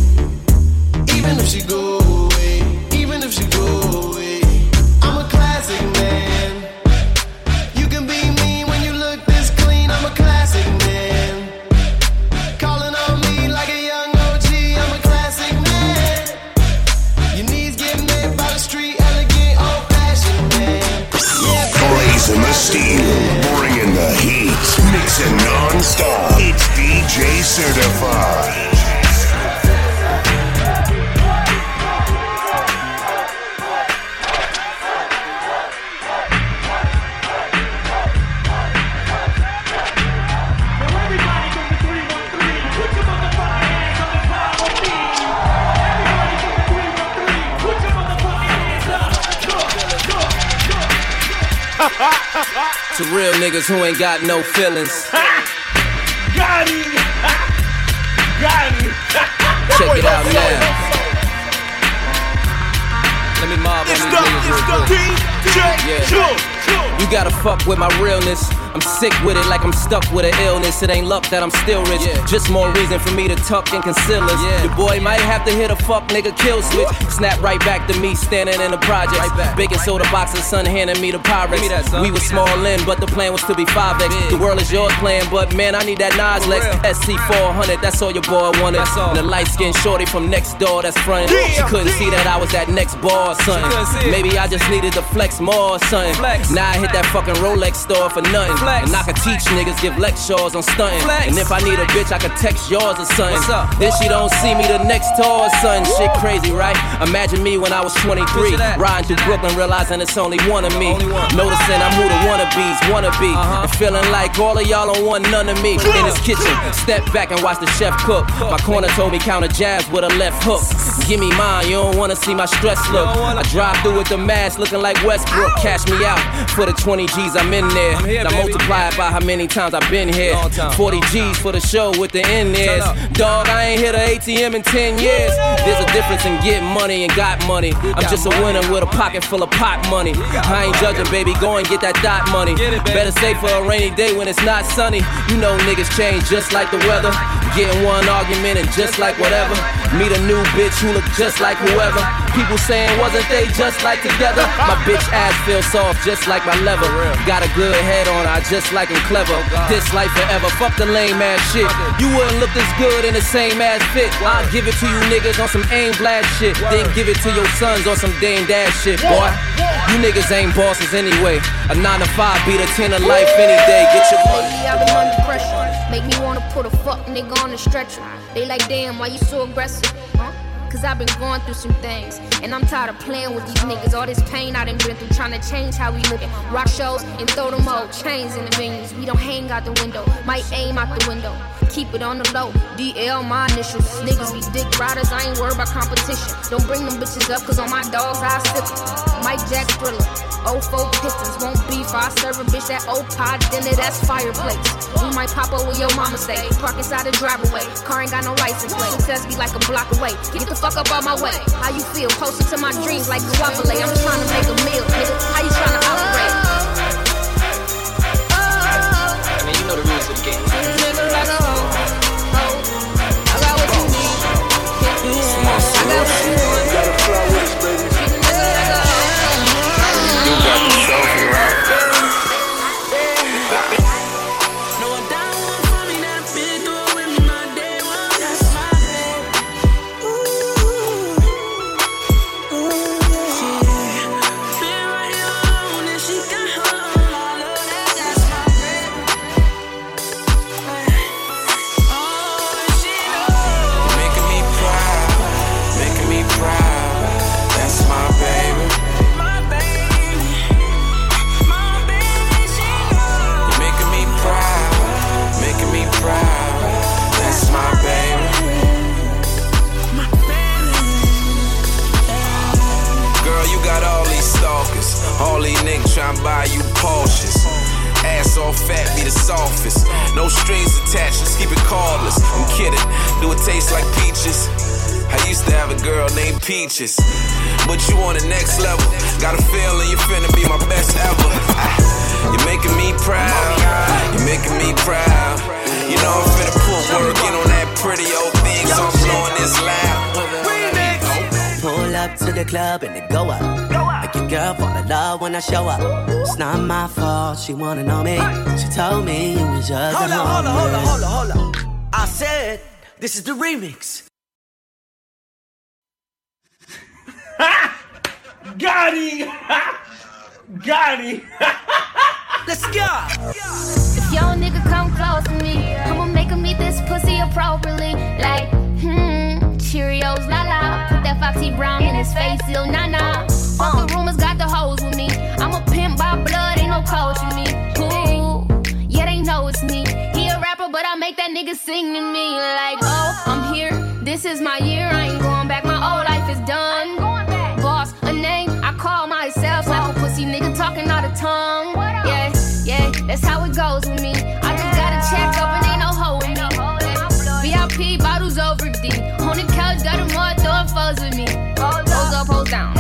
even if she go away, even if she go away, I'm a classic man. You can be mean when you look this clean. I'm a classic man. Calling on me like a young O G. I'm a classic man. Your knees get made by the street, elegant, old-fashioned man. Yeah, Blazing the steel, bringing the heat, mixing non-stop. It's D J Certified. To real niggas who ain't got no feelings. Got him! Got him! Check it out now. Let me mob on these niggas real quick. D J Yeah. You gotta fuck with my realness. I'm sick with it like I'm stuck with an illness. It ain't luck that I'm still rich. Yeah. Just more reason for me to tuck and conceal this. Yeah. Your boy might have to hit a fuck nigga kill switch. Snap right back to me standing in the project. Right baking soda box and son handing me the Pyrex. Me that, we was small in, but the plan was to be five X. Big. The world is yours playing, but man, I need that Nas Lex. S C four hundred, that's all your boy wanted. And the light skinned shorty from next door that's frontin'. Yeah. She couldn't yeah. see that I was that next bar or something. Maybe I just needed to flex more or something. Flex. Now I hit that fucking Rolex store for nothing. Flex. And I could teach niggas, give lectures on stunting. Flex. And if I need a bitch, I could text yours or something. Then she don't see me the next tour or something. Shit crazy, right? Imagine me when I was twenty-three, riding through Brooklyn, realizing it's only one of me. Noticing I'm who the wannabes wanna be, uh-huh. and feeling like all of y'all don't want none of me. In his kitchen, step back and watch the chef cook. My corner told me count a jabs with a left hook. Give me mine, you don't wanna see my stress look. I drive through with the mask looking like Westbrook. Cash me out for the twenty G's I'm in there. Here, now multiply it by how many times I've been here. forty G's for the show with the end is. Dog, I ain't hit an A T M in ten years. There's a difference in getting money and got money. I'm just a winner with a pocket full of pot money. I ain't judging, baby, go and get that dot money. Better save for a rainy day when it's not sunny. You know niggas change just like the weather. Getting one argument and just like whatever. Meet a new bitch who look just like whoever. People saying wasn't they just like together? My bitch ass feels soft just like my leather. Got a good head on her, I just like him clever. This life forever, fuck the lame ass shit. You wouldn't look this good in the same ass fit. I'll give it to you niggas on some aim blast shit. Then give it to your sons on some Dame Dash shit, boy. You niggas ain't bosses anyway. A nine to five beat a ten to life any day. Get your money. Lately I've been under pressure. Make me wanna put a fuck nigga on the stretcher. They like, damn, why you so aggressive? Huh? Cause I've been going through some things. And I'm tired of playing with these niggas. All this pain I done been through, trying to change how we look at rock shows and throw them old chains in the venues. We don't hang out the window, might aim out the window. Keep it on the low, D L my initials. Niggas be dick riders, I ain't worried about competition. Don't bring them bitches up, cause on my dogs I sip it. Mike Jack Thriller, oh four Pistons, won't beef. I serve a bitch that old pot dinner, that's fireplace. We might pop up where your mama stay. Park inside the driveway, car ain't got no license plate. Success be like a block away, get the fuck up out my way. How you feel? Closer to my dreams like guacamole. I'm trying to make a meal, nigga. How you trying to operate? I mean, you know the rules of the game. All these niggas tryna buy you Porsches. Ass all fat, be the softest. No strings attached, just keep it cordless. I'm kidding, do it taste like peaches? I used to have a girl named Peaches, but you on the next level. Got a feeling you finna be my best ever. You're making me proud, you're making me proud. You know I'm finna put work in on that pretty old thing, so I'm blowing this loud. Pull up to the club and it go up. Make your girl fall in love when I show up. It's not my fault, she wanna know me. She told me you was just Hold on, hold on, hold on, hold on, hold on. I said, this is the remix. Got him! Got him! Let's go! If your nigga come close to me, I'ma make him eat this pussy appropriately. Like, hmm, Cheerios, la la. Put that Foxy Brown in his face, ill nah nah. All the rumors got the hoes with me. I'm a pimp by blood, ain't no coach with me. Ooh, yeah, they know it's me. He a rapper, but I make that nigga sing to me. Like, oh, I'm here, this is my year. I ain't going back, my old life is done. Boss, a name, I call myself. Like a pussy nigga talking out of tongue. Yeah, yeah, that's how it goes with me. I just got a check up and ain't no hoe with me. V I P bottles over D. On the couch, got them all throwing foes with me. Pose up, pose down, all I gotta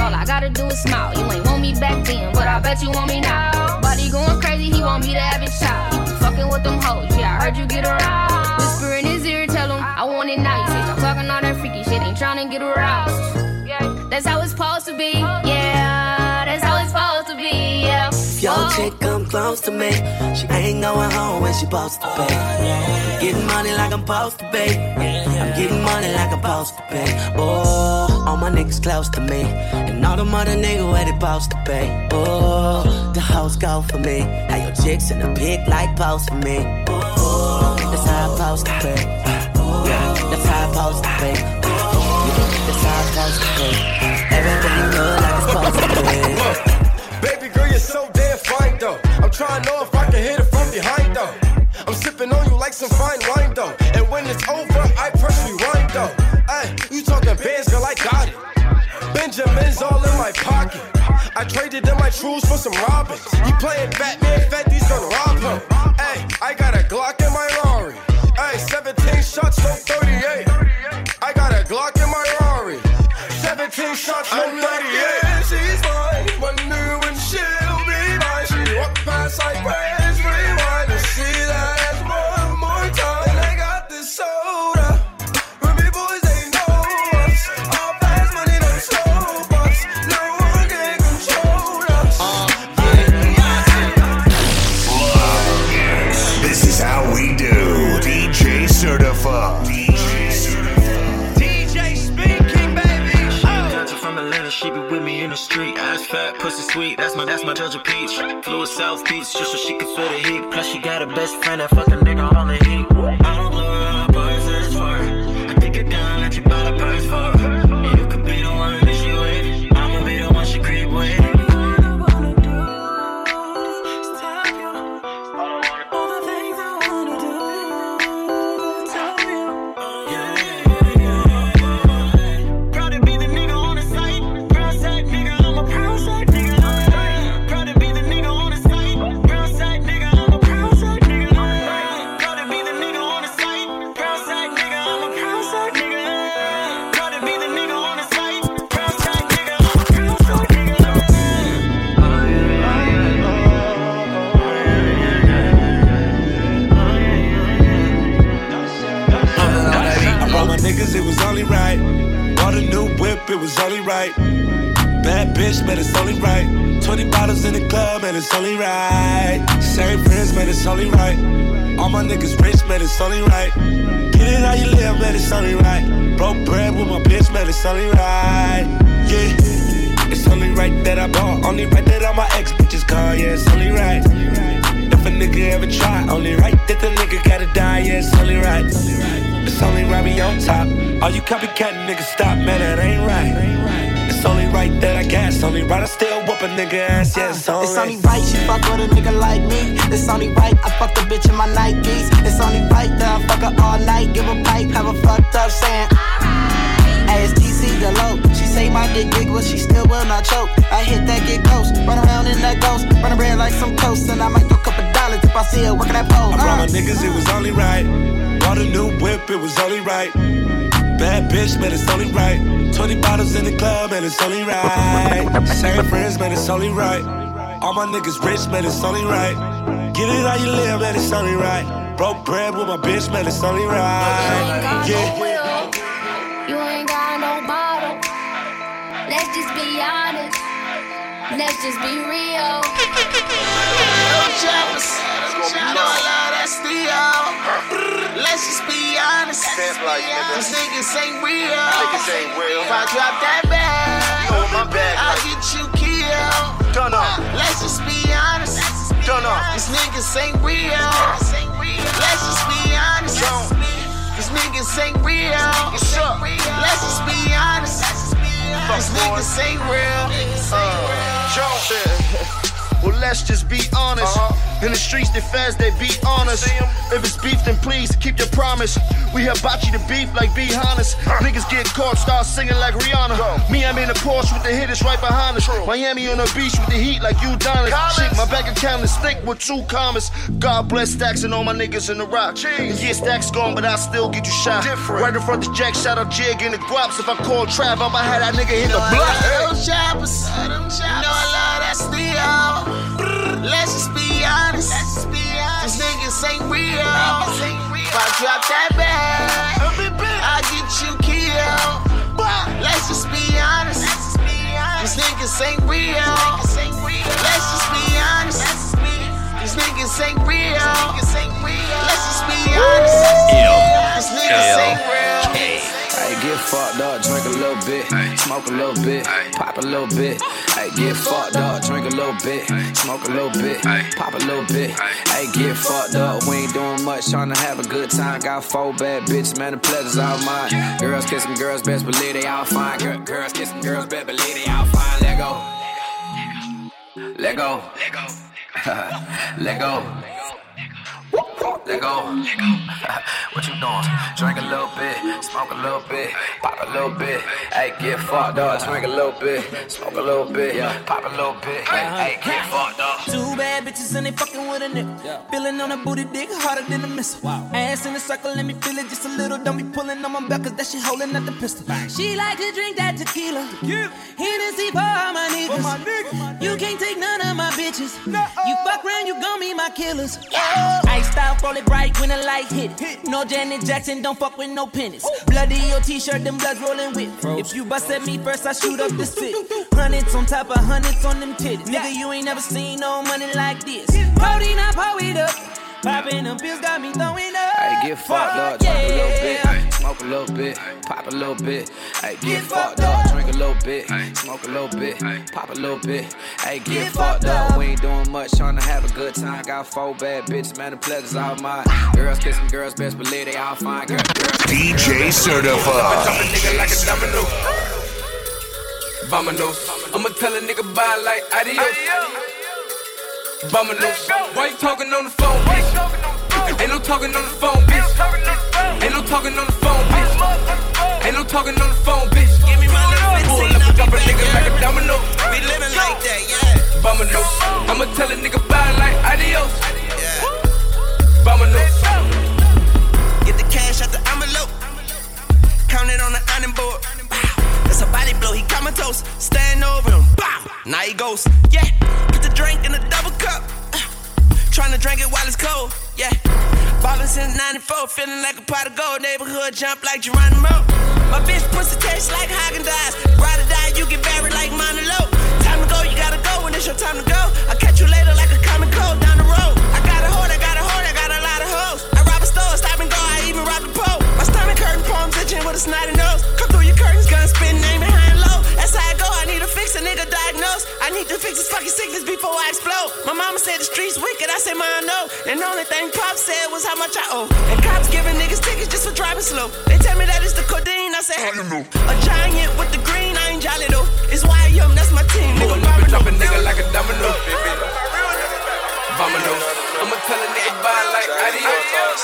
gotta do is smile. You ain't want me back then, but I bet you want me now. Body going crazy, he want me to have his child. Fucking with them hoes, yeah, I heard you get around. Whisper in his ear, tell him I want it now. You say stop talking all that freaky shit, ain't tryna get aroused. Yeah, that's how it's supposed to be. Yeah, that's how it's supposed to be. Yeah. If your oh. chick come close to me, she ain't going home when she supposed to pay. Getting money like I'm supposed to pay. I'm getting money like I'm supposed to pay. Oh, all my niggas close to me, and all the mother niggas where they supposed to pay. Oh, the hoes go for me. How your chicks in the pic like post for me. Oh, that's how I'm supposed to pay. Yeah, that's how I'm supposed to pay. That's how I'm supposed to pay. Everything good like it's supposed to pay. Baby girl, you're so damn fine though. I'm trying to know if I can hit it from behind though. I'm sipping on you like some fine wine though. And when it's over, I press rewind though. Ay, you talking bands, girl, I got it. Benjamin's all in my pocket. I traded in my trues for some robins. You playing Batman, Fetty's gonna rob him. Ay, I got a Glock in my Rari. Ay, seventeen shots, no thirty-eight. I got a Glock in my Rari. seventeen shots, no thirty-eight. Yeah, she's fine. Wonder when she'll be mine. She walk past like waves, rewind and see that ass one more time. And I got this soda. Ruby boys, they know us. All fast money, them slow bucks. No one can control us. Uh, yeah. This is how we do. D J Certified. D J Certified. D J speaking, baby. Oh. From Atlanta, she be with me in the street. Ass fat, pussy sweet. That's my, that's my Georgia peach. Flew to South Beach just so she could feel the heat. Plus she got a best friend that fuck a nigga on the heat. I don't blow her up, but search for her. I take her down, let you buy the purse for her. You could be the one that she with. I'ma be the one she creep with. Niggas, it was only right. Bought a new whip, it was only right. Bad bitch, man, it's only right. twenty bottles in the club, man, it's only right. Same friends, man, it's only right. All my niggas rich, man, it's only right. Get it how you live, man, it's only right. Broke bread with my bitch, man, it's only right. Yeah, it's only right that I bought. Only right that all my ex bitches call, yeah, it's only right. If a nigga ever try, only right that the nigga gotta die, yeah, it's only right. It's only right we on top. All you copycat niggas stop, man, that ain't right. It's only right that I gas. Only right I still whoop a nigga ass, yeah, it's only It's only right she fuck with a nigga like me. It's only right I fuck the bitch in my Nikes. It's only right that I fuck her all night. Give a pipe, have a fucked up saying A S T C the low. She say my dick big, but she still will not choke. I hit that get ghost, run around in that ghost, run around like some toast, and I might throw a couple dollars if I see her working that pole. I brought my niggas, it was only right. Bought a new whip, it was only right. Bad bitch, man, it's only right. twenty bottles in the club, man, it's only right. Same friends, man, it's only right. All my niggas rich, man, it's only right. Get it how you live, man, it's only right. Broke bread with my bitch, man, it's only right. Yeah. You ain't got no bottle. Let's just be honest. Let's just be real. No jealous. You know I love that steel. Let's just be honest. These niggas ain't real. Niggas ain't real. If I drop that bag, you my bag, I'll get you killed. Done up. Let's just be honest. Done up. These niggas ain't real. Let's just be honest. These niggas ain't real. Let's just be honest. These niggas ain't real. Uh, Joe. Well, let's just be honest. Uh-huh. In the streets, they fast, they be honest. If it's beef, then please keep your promise. We hibachi the beef like be honest. Uh. Niggas get caught, start singing like Rihanna. Go. Me, I'm in a Porsche with the hitters right behind us. True. Miami on the beach with the heat like you Donis. Shit, my bank account is thick with two commas. God bless Stacks and all my niggas in the rock. And yeah, Stacks gone, but I still get you shot. Different. Right in front of Jack, shout out Jig in the guaps. If I call Trav up, I had that nigga hit the block. them choppers. You know I love that steel. Let's just be honest. These niggas ain't real. If I drop that bag, I'll get you killed. Let's just be honest. These niggas ain't real. Let's just be honest. These niggas ain't real. Let's just be honest. These niggas ain't real. Ay, get fucked up, drink a little bit, smoke a little bit, pop a little bit. Ay, get fucked up, drink a little bit, smoke a little bit, pop a little bit. Ay, get fucked up, we ain't doing much, trying to have a good time. Got four bad bitches, man, the pleasure's all mine. Girls kissing girls, best believe they all fine. Girl, girls kissing girls, best believe they all fine. Let go, let go, let go, let go. Let go. What you doing? Drink a little bit, smoke a little bit, pop a little bit. Hey, get fucked up. Drink a little bit, smoke a little bit, pop a little bit. Hey, get fucked up. Two bad bitches and they fucking with a nigga. Feeling on a booty dick harder than a missile. Wow. Ass in a circle, let me feel it just a little. Don't be pulling on my back, cause that shit holding at the pistol. She like to drink that tequila. Hennessy for all my niggas. My niggas. You can't take none of my bitches. No. You fuck around, you gon' be my killers. Oh. Iced out, roll it bright when the light hit. hit. No Janet Jackson, don't fuck with no pennies. Bloody your t-shirt, them bloods rolling with. If you bust at me first, I shoot up this fit. Hundreds on top of hundreds on them titties. Nigga, you ain't never seen no money like this. Codeine, I pour it up. Popping them pills got me throwing up. Ay, get fucked up, drink a little bit, smoke a little bit, pop a little bit. Ay, get fucked up, drink a little bit, smoke a little bit, pop a little bit. Ay, get fucked up, we ain't doing much, trying to have a good time. Got four bad bitches, man, the pleasure's all mine. Girls kissing girls, best believe they all fine. Girl, girls D J Certified. I'ma a nigga like a domino. Vamanos. I'ma tell a nigga bye like adios. Vamanos. Why you talking on the phone, bitch? Ain't no talking on the phone, bitch. Ain't no talking on the phone, bitch. Ain't no talking on the phone, bitch. Give me my little fifteen. Pull up and drop a nigga like a domino. We living like that, yeah. Vamanos. I'ma tell a nigga bye like adios. Vamanos. Get the cash out the envelope. Count it on the ironing board. That's a body blow, he comatose. Stand over him, bow. Now he goes, yeah. Put the drink in a double cup. Uh, Tryna drink it while it's cold, yeah. Ballin' since ninety-four, feeling like a pot of gold. Neighborhood jump like Geronimo. My bitch pussy tastes like Haagen-Dazs. Ride or die, you get buried like Monolo. Time to go, you gotta go when it's your time to go. I'll catch you later like a common cold down the road. I got a hold, I got a hold, I got a lot of hoes. I rob a store, stop and go, I even rob the pole. My stomach hurting, palms itching with a snotty nose. Come through your curtains, gun spin, name behind low. That's how I go, I need to fix a nigga diagnosed. I need to fix this fucking sickness before I explode. My mama said the streets wicked, I said mine no. And the only thing Pop said was how much I owe. And cops giving niggas tickets just for driving slow. They tell me that it's the codeine, I say how you know? A giant with the green, I ain't jolly though. It's why I'm, that's my team. Nigga, nigga drop a nigga like a domino. Vamanos. I'ma tell a nigga bye like adios.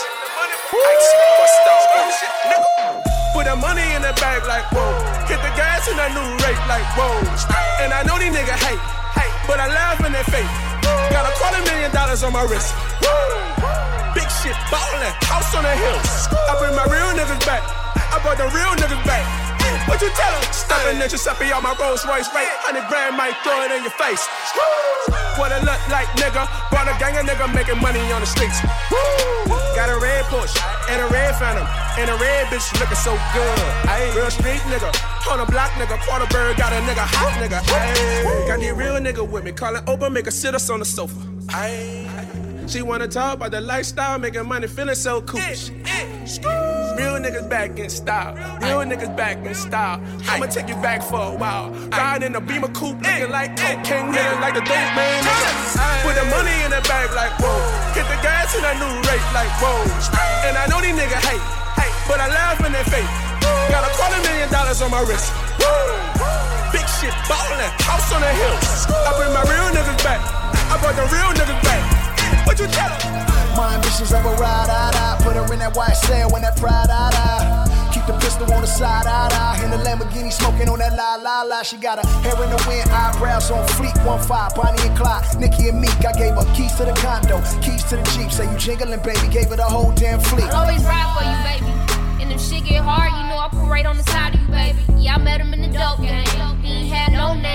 Put the money in the bag like whoa. Hit the gas in a new rate like whoa. And I know these niggas hate, hate, but I laugh in their face. Got a quarter million dollars on my wrist. Big shit ballin', house on the hill. I bring my real niggas back. I brought the real niggas back. What you tell them? Stopping at Giuseppe on my Rolls Royce rate. Hundred grand might throw it in your face. What it look like, nigga? Brought a gang of nigga making money on the streets. Got a red Porsche and a red Phantom and a red bitch looking so good. Ayy, real street nigga, on a block nigga, quarter bird got a nigga hot nigga. Ayy, got the real nigga with me, call it open, make her sit us on the sofa. Ayy, she wanna talk about the lifestyle, making money, feeling so cool. Real niggas back in style. Real niggas back in style. I'ma take you back for a while. Riding in a Beamer coupe, looking like cocaine, nigga, like the dope man. Nigga. Put the money in the bag like whoa. Hit the gas in a new rate like whoa. And I know these niggas hate, hate, but I laugh in their face. Got a quarter million dollars on my wrist. Big shit ballin', house on the hill. I bring my real niggas back. I brought the real niggas back. What you tell them? My ambitions of a ride, I, I put her in that white cell when that pride, I, I keep the pistol on the side, I, I in the Lamborghini smoking on that la, la, la. She got her hair in the wind, eyebrows on fleek, one five, Bonnie and Clyde, Nikki and Meek. I gave her keys to the condo, keys to the Jeep. Say you jingling, baby, gave her the whole damn fleet. I'll always ride for you, baby. If shit get hard, you know I put right on the side of you, baby. Yeah, I met him in the dope game. He ain't had no name.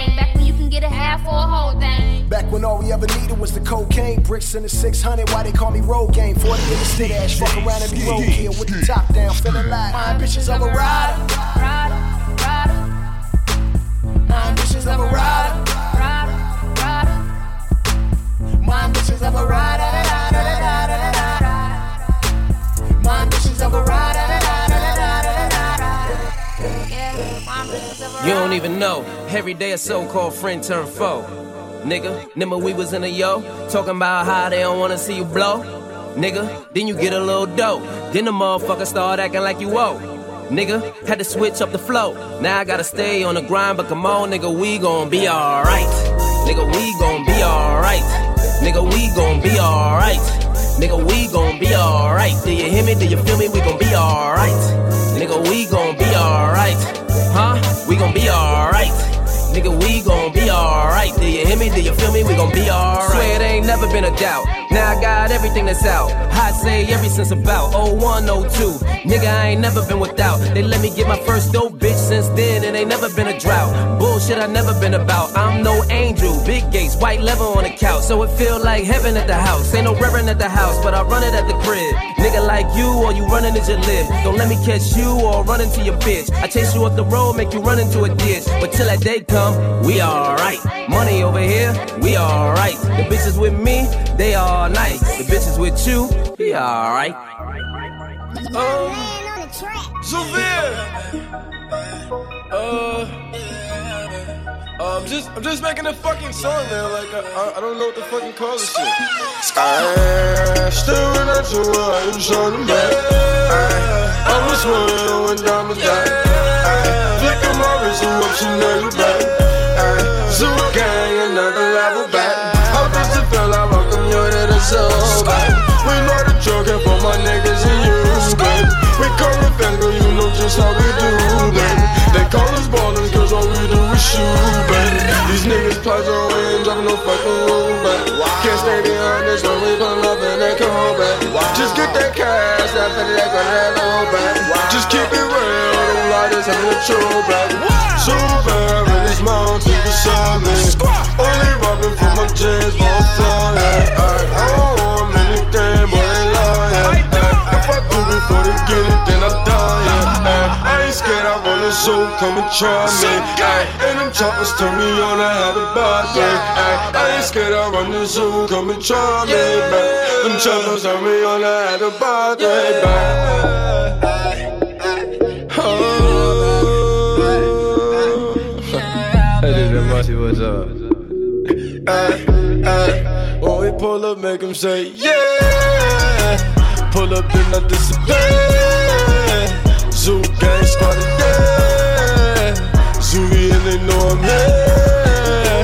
Back when all we ever needed was the cocaine, bricks in the six hundred. Why they call me road game? forty in the city ash, fuck around and be roadkill with the top down, feeling like my bitches of a rider. My bitches of a rider. My bitches of a rider. My bitches of a rider. You don't even know, every day a so-called friend turn foe. Nigga, remember we was in a yo, talking about how they don't wanna see you blow. Nigga, then you get a little dope, then the motherfucker start acting like you owe. Nigga, had to switch up the flow, now I gotta stay on the grind, but come on nigga, we gon' be alright. Nigga, we gon' be alright. Nigga, we gon' be alright. Nigga, we gon' be alright. Do you hear me? Do you feel me? We gon' be alright. Nigga, we gon' be alright. Huh? We gon' be alright. Nigga, we gon' be alright. Do you hear me? Do you feel me? We gon' be alright. Swear there ain't never been a doubt. Now I got everything that's out. I say ever since about oh one, oh two. Nigga, I ain't never been without. They let me get my first dope bitch since then, and ain't never been a drought. Bullshit I never been about. I'm no angel. Big gates, white leather on the couch. So it feel like heaven at the house. Ain't no reverend at the house, but I run it at the crib. Nigga like you, or you running as you live. Don't let me catch you or run into your bitch. I chase you up the road, make you run into a ditch. But till that day come, we alright. Money over here, we alright. The bitches with me, they all nice. The bitches with you, we alright. Um, Sylvia. Uh, I'm just, I'm just making a fucking song, man. Like, I, I, I don't know what to fucking call this shit. I staring at you while I'm shining back. I was swearing when diamonds die. Flicking my wrist and up, she know you back. Zoo gang, another level back. How does it feel? I welcome you to the soul, babe. We know the joking for my niggas and you, babe. We call it finger, you know just how we do, babe. They call us ballers, cause all we do is shoot, babe. These niggas plaza away and drop no fucking rule, babe. Can't stay behind us when we pull up and they come back. Just get that cash, that fifty they gon' have no back. Just keep it real, don't lie, this ain't the truth, babe. So bad, in this mountain beside me. Only robbing from my jeans, for a fly, yeah. I don't want anything, but they lie, yeah. If I do before they get it, then I die, yeah. I ain't scared, I want a soul, come and try me. And them choppers turn me on, I have a bad day. I ain't scared, I run the zoo, come and try me, back. Them choppers turn me on, I had a bad day, back. What's up? Ay, ay. When we pull up, make them say, yeah. Pull up, then I disappear. Zoo gang started, yeah. Zooey and they know I'm here.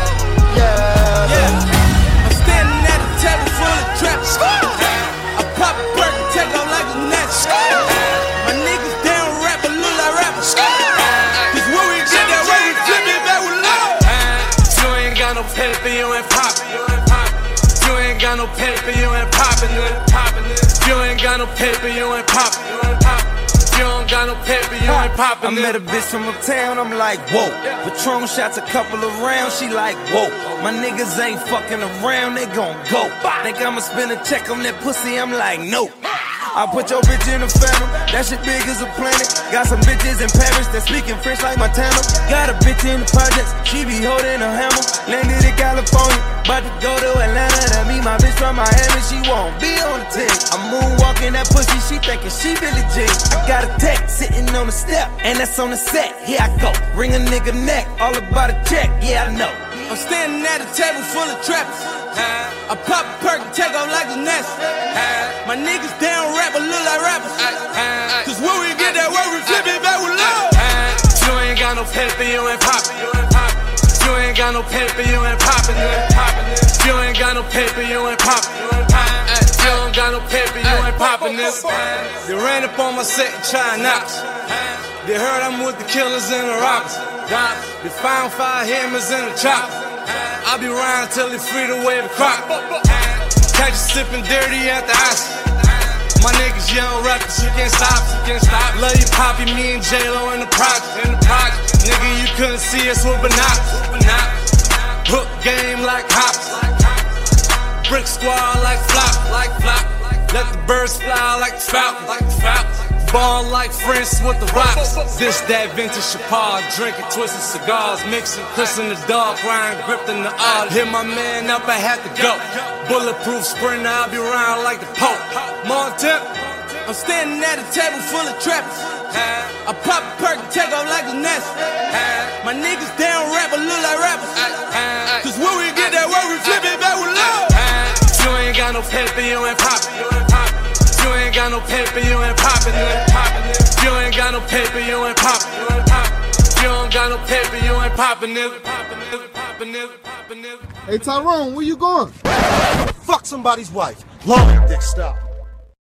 Yeah, yeah. I'm standing at a table full of traps. I pop a perk and take off like a net. My niggas down rap, but look like rappers. Cause when we get that way, we flip it back with love. You ain't got no paper, you ain't poppin'. You ain't got no paper, you ain't poppin'. You ain't got no paper, you ain't poppin'. You don't got no paper, you ain't poppin'. I met a bitch from uptown, I'm like, whoa. Patron shots a couple of rounds, she like, whoa. My niggas ain't fucking around, they gon' go. Think I'ma spend a check on that pussy, I'm like, no. I put your bitch in the phantom, that shit big as a planet. Got some bitches in Paris that speaking French like Montana. Got a bitch in the projects, she be holding a hammer. Landed in California, about to go to Atlanta to meet my bitch from Miami. She won't be on the team. I'm moonwalking that pussy, she thinking she Billie Jean. I got a text sitting on the step, and that's on the set. Here I go, ring a nigga neck, all about a check, yeah I know. I'm standing at a table full of trappers. I pop a perk and take off like a nest. My niggas down rap, but look like rappers. Cause when we get that way, we flip it back with love. You ain't got no paper, you ain't poppin'. You ain't got no paper, you ain't poppin'. You ain't got no paper, you ain't poppin'. You don't got no paper, you ain't poppin' this. They ran up on my set and trying out. They heard I'm with the killers and the robbers. They found five hammers in the chopper. I'll be around till they free to wave the crop. Catch you sippin' dirty at the house. My niggas young rappers, you can't stop, you can't stop. Love you, Poppy, me and J-Lo in the project, in the project. Nigga, you couldn't see us with binoculars. Hook game like hops. Brick squad like flop, like flop. Let the birds fly like the falcon, like the falcon. Ball like friends with the rocks. This that vintage Chapar, drinking twisted cigars, mixing, kissing the dog, crying, gripped in the odd. Hit my man up, I had to go. Bulletproof sprinter, I'll be around like the Pope. Montep, I'm standing at a table full of trappers. I pop a perk and take off like a nest. My niggas down rap, but look like rappers. Cause when we get that work, we flip it back with love. You ain't got no paper, you ain't poppin'. You ain't got no paper, you ain't poppin'. You ain't got no paper, you ain't poppin'. You don't got no paper, you ain't poppin'. Hey Tyrone, where you going? Fuck somebody's wife. Long dick stop.